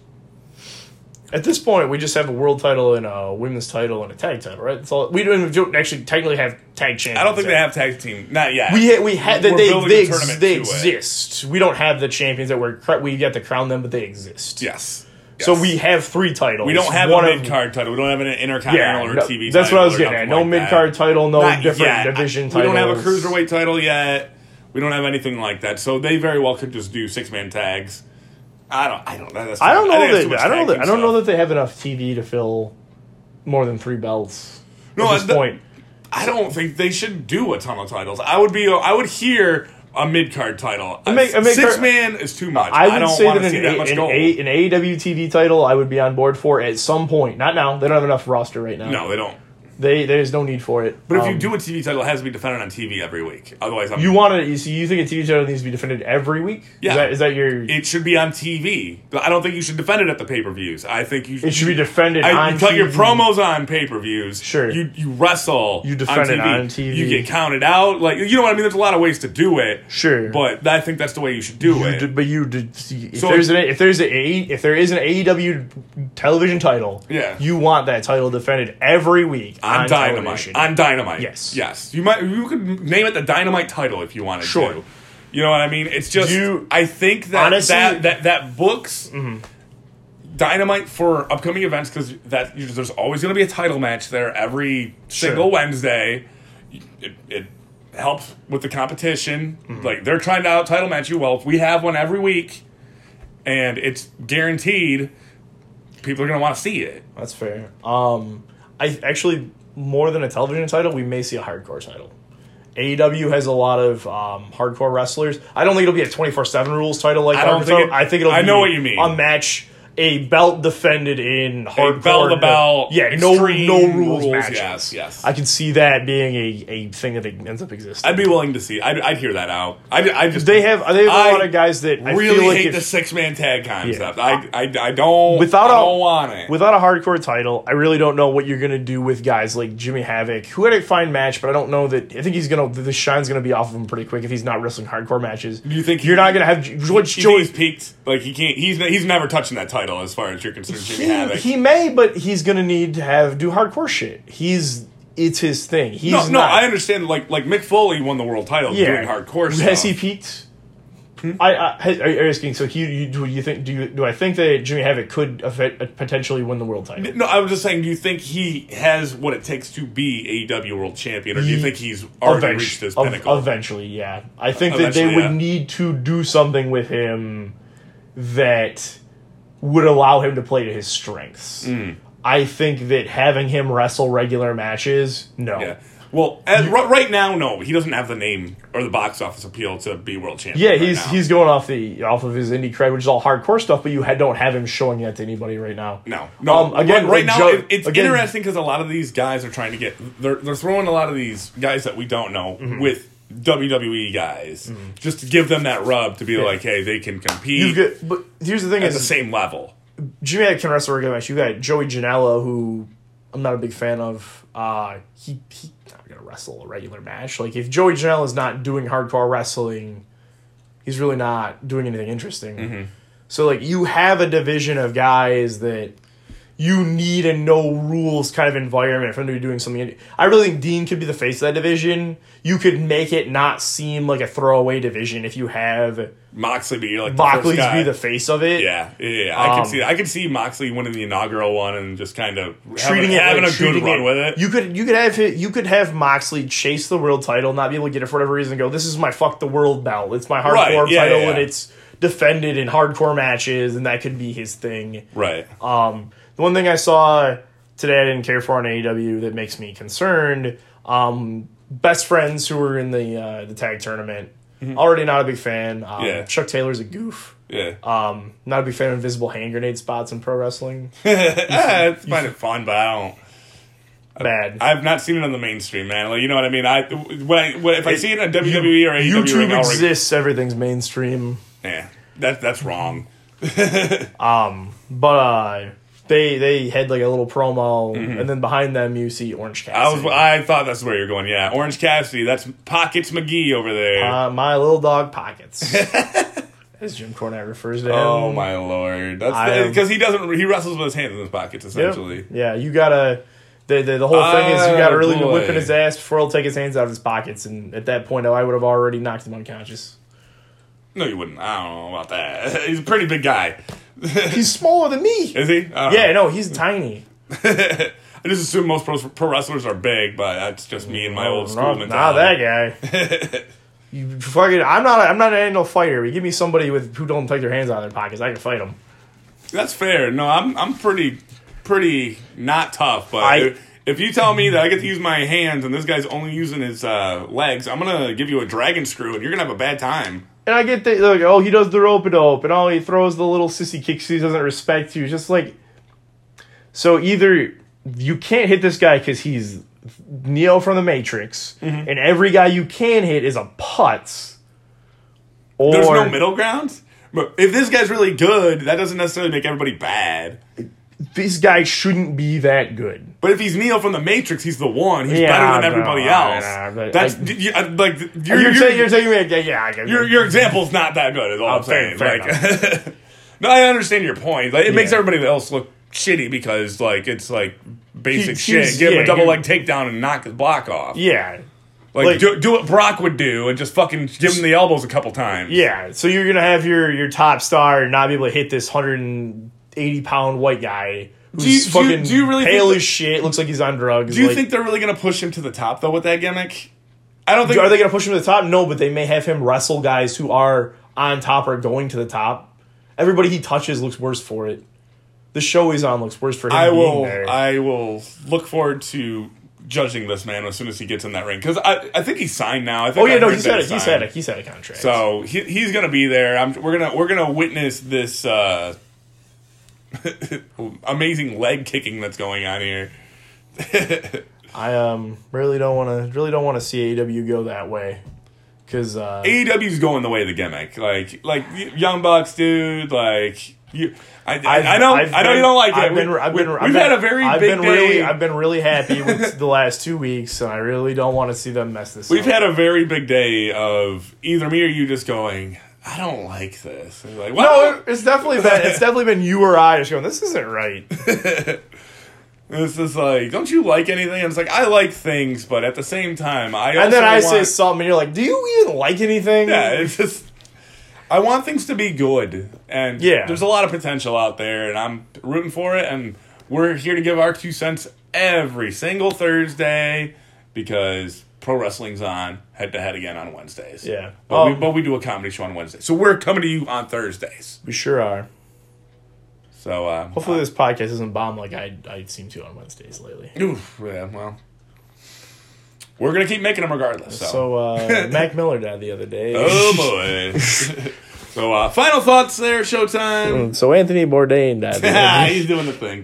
At this point, we just have a world title and a women's title and a tag title, right? That's all. We don't actually technically have tag champions. I don't think they have tag team. Not yet. We had that they exist. We don't have the champions that we get to crown them, but they exist. Yes. So we have 3 titles. We don't have a mid-card title. We don't have an intercontinental or TV title. That's what I was getting at. No mid-card title, no different division titles. We don't have a cruiserweight title yet. We don't have anything like that. So they very well could just do 6-man tags. I don't know that they have enough TV to fill more than 3 belts at this point. I don't think they should do a ton of titles. I would hear a mid-card title. A 6-man is too much. I don't say that an AEW TV title I would be on board for at some point. Not now. They don't have enough roster right now. No, they don't. There's no need for it. But if you do a TV title, it has to be defended on TV every week. Otherwise, you think a TV title needs to be defended every week? Yeah. Is that your? It should be on TV. I don't think you should defend it at the pay-per-views. I think it should be defended on TV. You cut your promos on pay-per-views. Sure. You wrestle. You defend it on TV. You get counted out. Like, you know what I mean? There's a lot of ways to do it. Sure. But I think that's the way you should do it. If there is an AEW television title, you want that title defended every week on Dynamite. Television. On Dynamite. Yes. You could name it the Dynamite title if you wanted to. You know what I mean? It's just I think that honestly, that books Dynamite for upcoming events because there's always going to be a title match there every single Wednesday. It helps with the competition. Like they're trying to out title match you. Well, if we have one every week and it's guaranteed, people are going to want to see it. That's fair. I actually, more than a television title, we may see a hardcore title. AEW has a lot of hardcore wrestlers. I don't think it'll be a 24/7 rules title like I don't think I think it'll be what you mean. A match a belt defended in hardcore. Belt. Yeah, no rules Yes. matches. I can see that being a thing that ends up existing. I'd be willing to see. I'd hear that out. They have a lot of guys that I really feel like hate the 6-man tag concept. Yeah. I don't want it. Without a hardcore title, I really don't know what you're gonna do with guys like Jimmy Havoc, who had a fine match, but I don't know that. I think the shine's gonna be off of him pretty quick if he's not wrestling hardcore matches. Do you think you're not gonna have Joey's peaked? Like he can't. He's never touching that title as far as you're concerned. Jimmy Havoc. He may, but he's gonna need to do hardcore shit. It's his thing. No, I understand. Like Mick Foley won the world title doing hardcore stuff. Has he peaked? Are you asking? So do I think that Jimmy Havoc could potentially win the world title? No, I was just saying. Do you think he has what it takes to be AEW World Champion, or do you think he's already reached his pinnacle? Eventually, yeah. I think that they would need to do something with him that would allow him to play to his strengths. I think that having him wrestle regular matches, no. Yeah. Well, right now, no. He doesn't have the name or the box office appeal to be world champion. Yeah, he's going off of his indie cred, which is all hardcore stuff. But you don't have him showing that to anybody right now. No. Again, right now it's interesting because a lot of these guys are trying to get. They're throwing a lot of these guys that we don't know with WWE guys just to give them that rub to be like, hey, they can compete. But here's the thing: at the same level. Jimmy can wrestle regular match. You got Joey Janela, who I'm not a big fan of. He's not gonna wrestle a regular match. Like if Joey Janela is not doing hardcore wrestling, he's really not doing anything interesting. So like you have a division of guys that you need a no rules kind of environment for him to be doing something. I really think Dean could be the face of that division. You could make it not seem like a throwaway division if you have Moxley be like Moxley's be the face of it. Yeah. I can see that. I can see Moxley winning the inaugural one and just kind of having a good run with it. You could have Moxley chase the world title, not be able to get it for whatever reason. Go, this is my fuck the world belt. It's my hardcore title, and it's defended in hardcore matches, and that could be his thing. Right. The one thing I saw today I didn't care for on AEW that makes me concerned. Best friends who were in the tag tournament. Already not a big fan. Chuck Taylor's a goof. Yeah. Not a big fan of invisible hand grenade spots in pro wrestling. It's kind of fun, but I don't. Bad. I've not seen it on the mainstream, man. Like, you know what I mean? If I see it on WWE or AEW, YouTube exists. Everything's mainstream. Yeah, that's wrong. But they had like a little promo, and then behind them you see Orange Cassidy. I thought that's where you're going. Yeah, Orange Cassidy. That's Pockets McGee over there. My little dog Pockets, as Jim Cornette refers to him. Oh my lord! That's because he doesn't. He wrestles with his hands in his pockets essentially. Yep. Yeah, you gotta. The whole thing is you gotta really be whipping his ass before he'll take his hands out of his pockets, and at that point I would have already knocked him unconscious. No, you wouldn't. I don't know about that. He's a pretty big guy. He's smaller than me. Is he? Yeah, no, he's tiny. I just assume most pro wrestlers are big, but that's just me and my old school mentality. Not that guy. You fucking. I'm not an no fighter. But give me somebody who don't take their hands out of their pockets. I can fight them. That's fair. No, I'm pretty not tough, but if you tell me that I get to use my hands and this guy's only using his legs, I'm gonna give you a dragon screw and you're gonna have a bad time. And I get that, like, he does the rope-a-dope, and he throws the little sissy kicks, he doesn't respect you. Just like, so either you can't hit this guy because he's Neo from the Matrix, and every guy you can hit is a putz. Or there's no middle ground? But if this guy's really good, that doesn't necessarily make everybody bad. This guy shouldn't be that good. But if he's Neo from the Matrix, he's the one. He's better than everybody else. That's you're saying your example's not that good. Is all I'm saying. Fair no, I understand your point. Like, it makes everybody else look shitty because it's like basic shit. Give him a double leg takedown and knock his block off. Yeah. Like do what Brock would do and just fucking give him the elbows a couple times. Yeah. So you're gonna have your top star not be able to hit this 180-pound white guy who's fucking pale as shit, looks like he's on drugs. Do you think they're really going to push him to the top, though, with that gimmick? I don't think... Are they going to push him to the top? No, but they may have him wrestle guys who are on top or going to the top. Everybody he touches looks worse for it. The show he's on looks worse for him being there. I will look forward to judging this man as soon as he gets in that ring. Because I think he's signed now. I think he's had a contract. So he's going to be there. We're gonna witness this... amazing leg kicking that's going on here. I really don't want to see AEW go that way, because AEW's going the way of the gimmick, like Young Bucks, dude. Like I know you don't like it. We've had a very big day. I've been really happy with the last 2 weeks, and I really don't want to see them mess this up. We've had a very big day of either me or you just going, I don't like this. And like, no, it's definitely been you or I just going, this isn't right. It's just like, don't you like anything? And it's like, I like things, but at the same time, say something, and you're like, do you even like anything? Yeah, it's just, I want things to be good. And there's a lot of potential out there, and I'm rooting for it, and we're here to give our 2 cents every single Thursday, because pro wrestling's on head-to-head again on Wednesdays. Yeah. But we do a comedy show on Wednesday. So we're coming to you on Thursdays. We sure are. So hopefully this podcast doesn't bomb like I seem to on Wednesdays lately. Oof, yeah, well, we're gonna keep making them regardless. So Mac Miller died the other day. Oh boy. So final thoughts there, Showtime. So Anthony Bourdain died. He's doing the thing.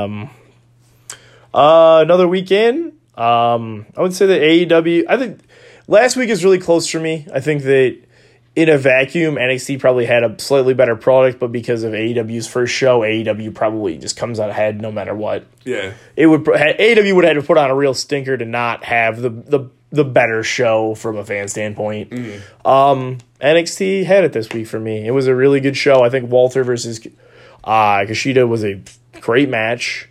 Another weekend. I would say that AEW. I think last week is really close for me. I think that, in a vacuum, NXT probably had a slightly better product, but because of AEW's first show, AEW probably just comes out ahead no matter what. Yeah, AEW would have to put on a real stinker to not have the better show from a fan standpoint. NXT had it this week for me. It was a really good show. I think Walter versus Kushida was a great match.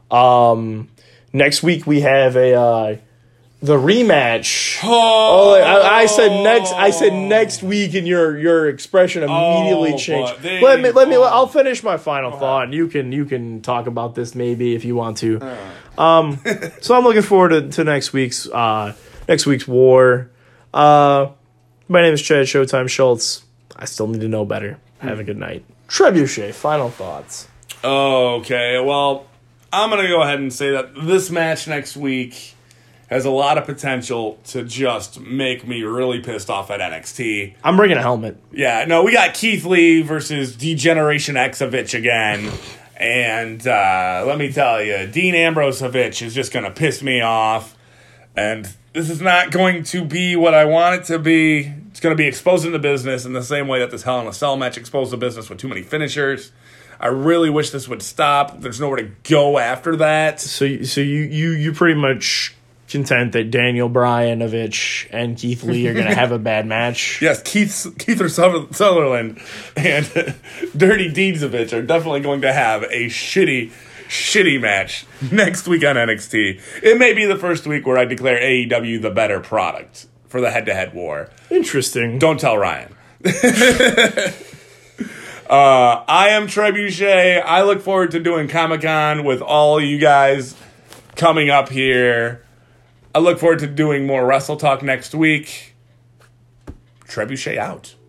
Next week we have the rematch. I said next week, and your expression immediately changed. I'll finish my final thought, and you can talk about this maybe if you want to. So I'm looking forward to next week's war. My name is Chad Showtime Schultz. I still need to know better. Have a good night. Trebuchet, final thoughts. Okay, well, I'm gonna go ahead and say that this match next week has a lot of potential to just make me really pissed off at NXT. I'm bringing a helmet. Yeah, no, we got Keith Lee versus Degeneration Xovich again. And let me tell you, Dean Ambrosovich is just going to piss me off. And this is not going to be what I want it to be. It's going to be exposing the business in the same way that this Hell in a Cell match exposed the business with too many finishers. I really wish this would stop. There's nowhere to go after that. So you pretty much content that Daniel Bryanovich and Keith Lee are going to have a bad match? Yes, Keith Sutherland and Dirty Deedsovich are definitely going to have a shitty match next week on NXT. It may be the first week where I declare AEW the better product for the head-to-head war. Interesting. Don't tell Ryan. I am Trebuchet. I look forward to doing Comic-Con with all you guys coming up here. I look forward to doing more Wrestle Talk next week. Trebuchet out.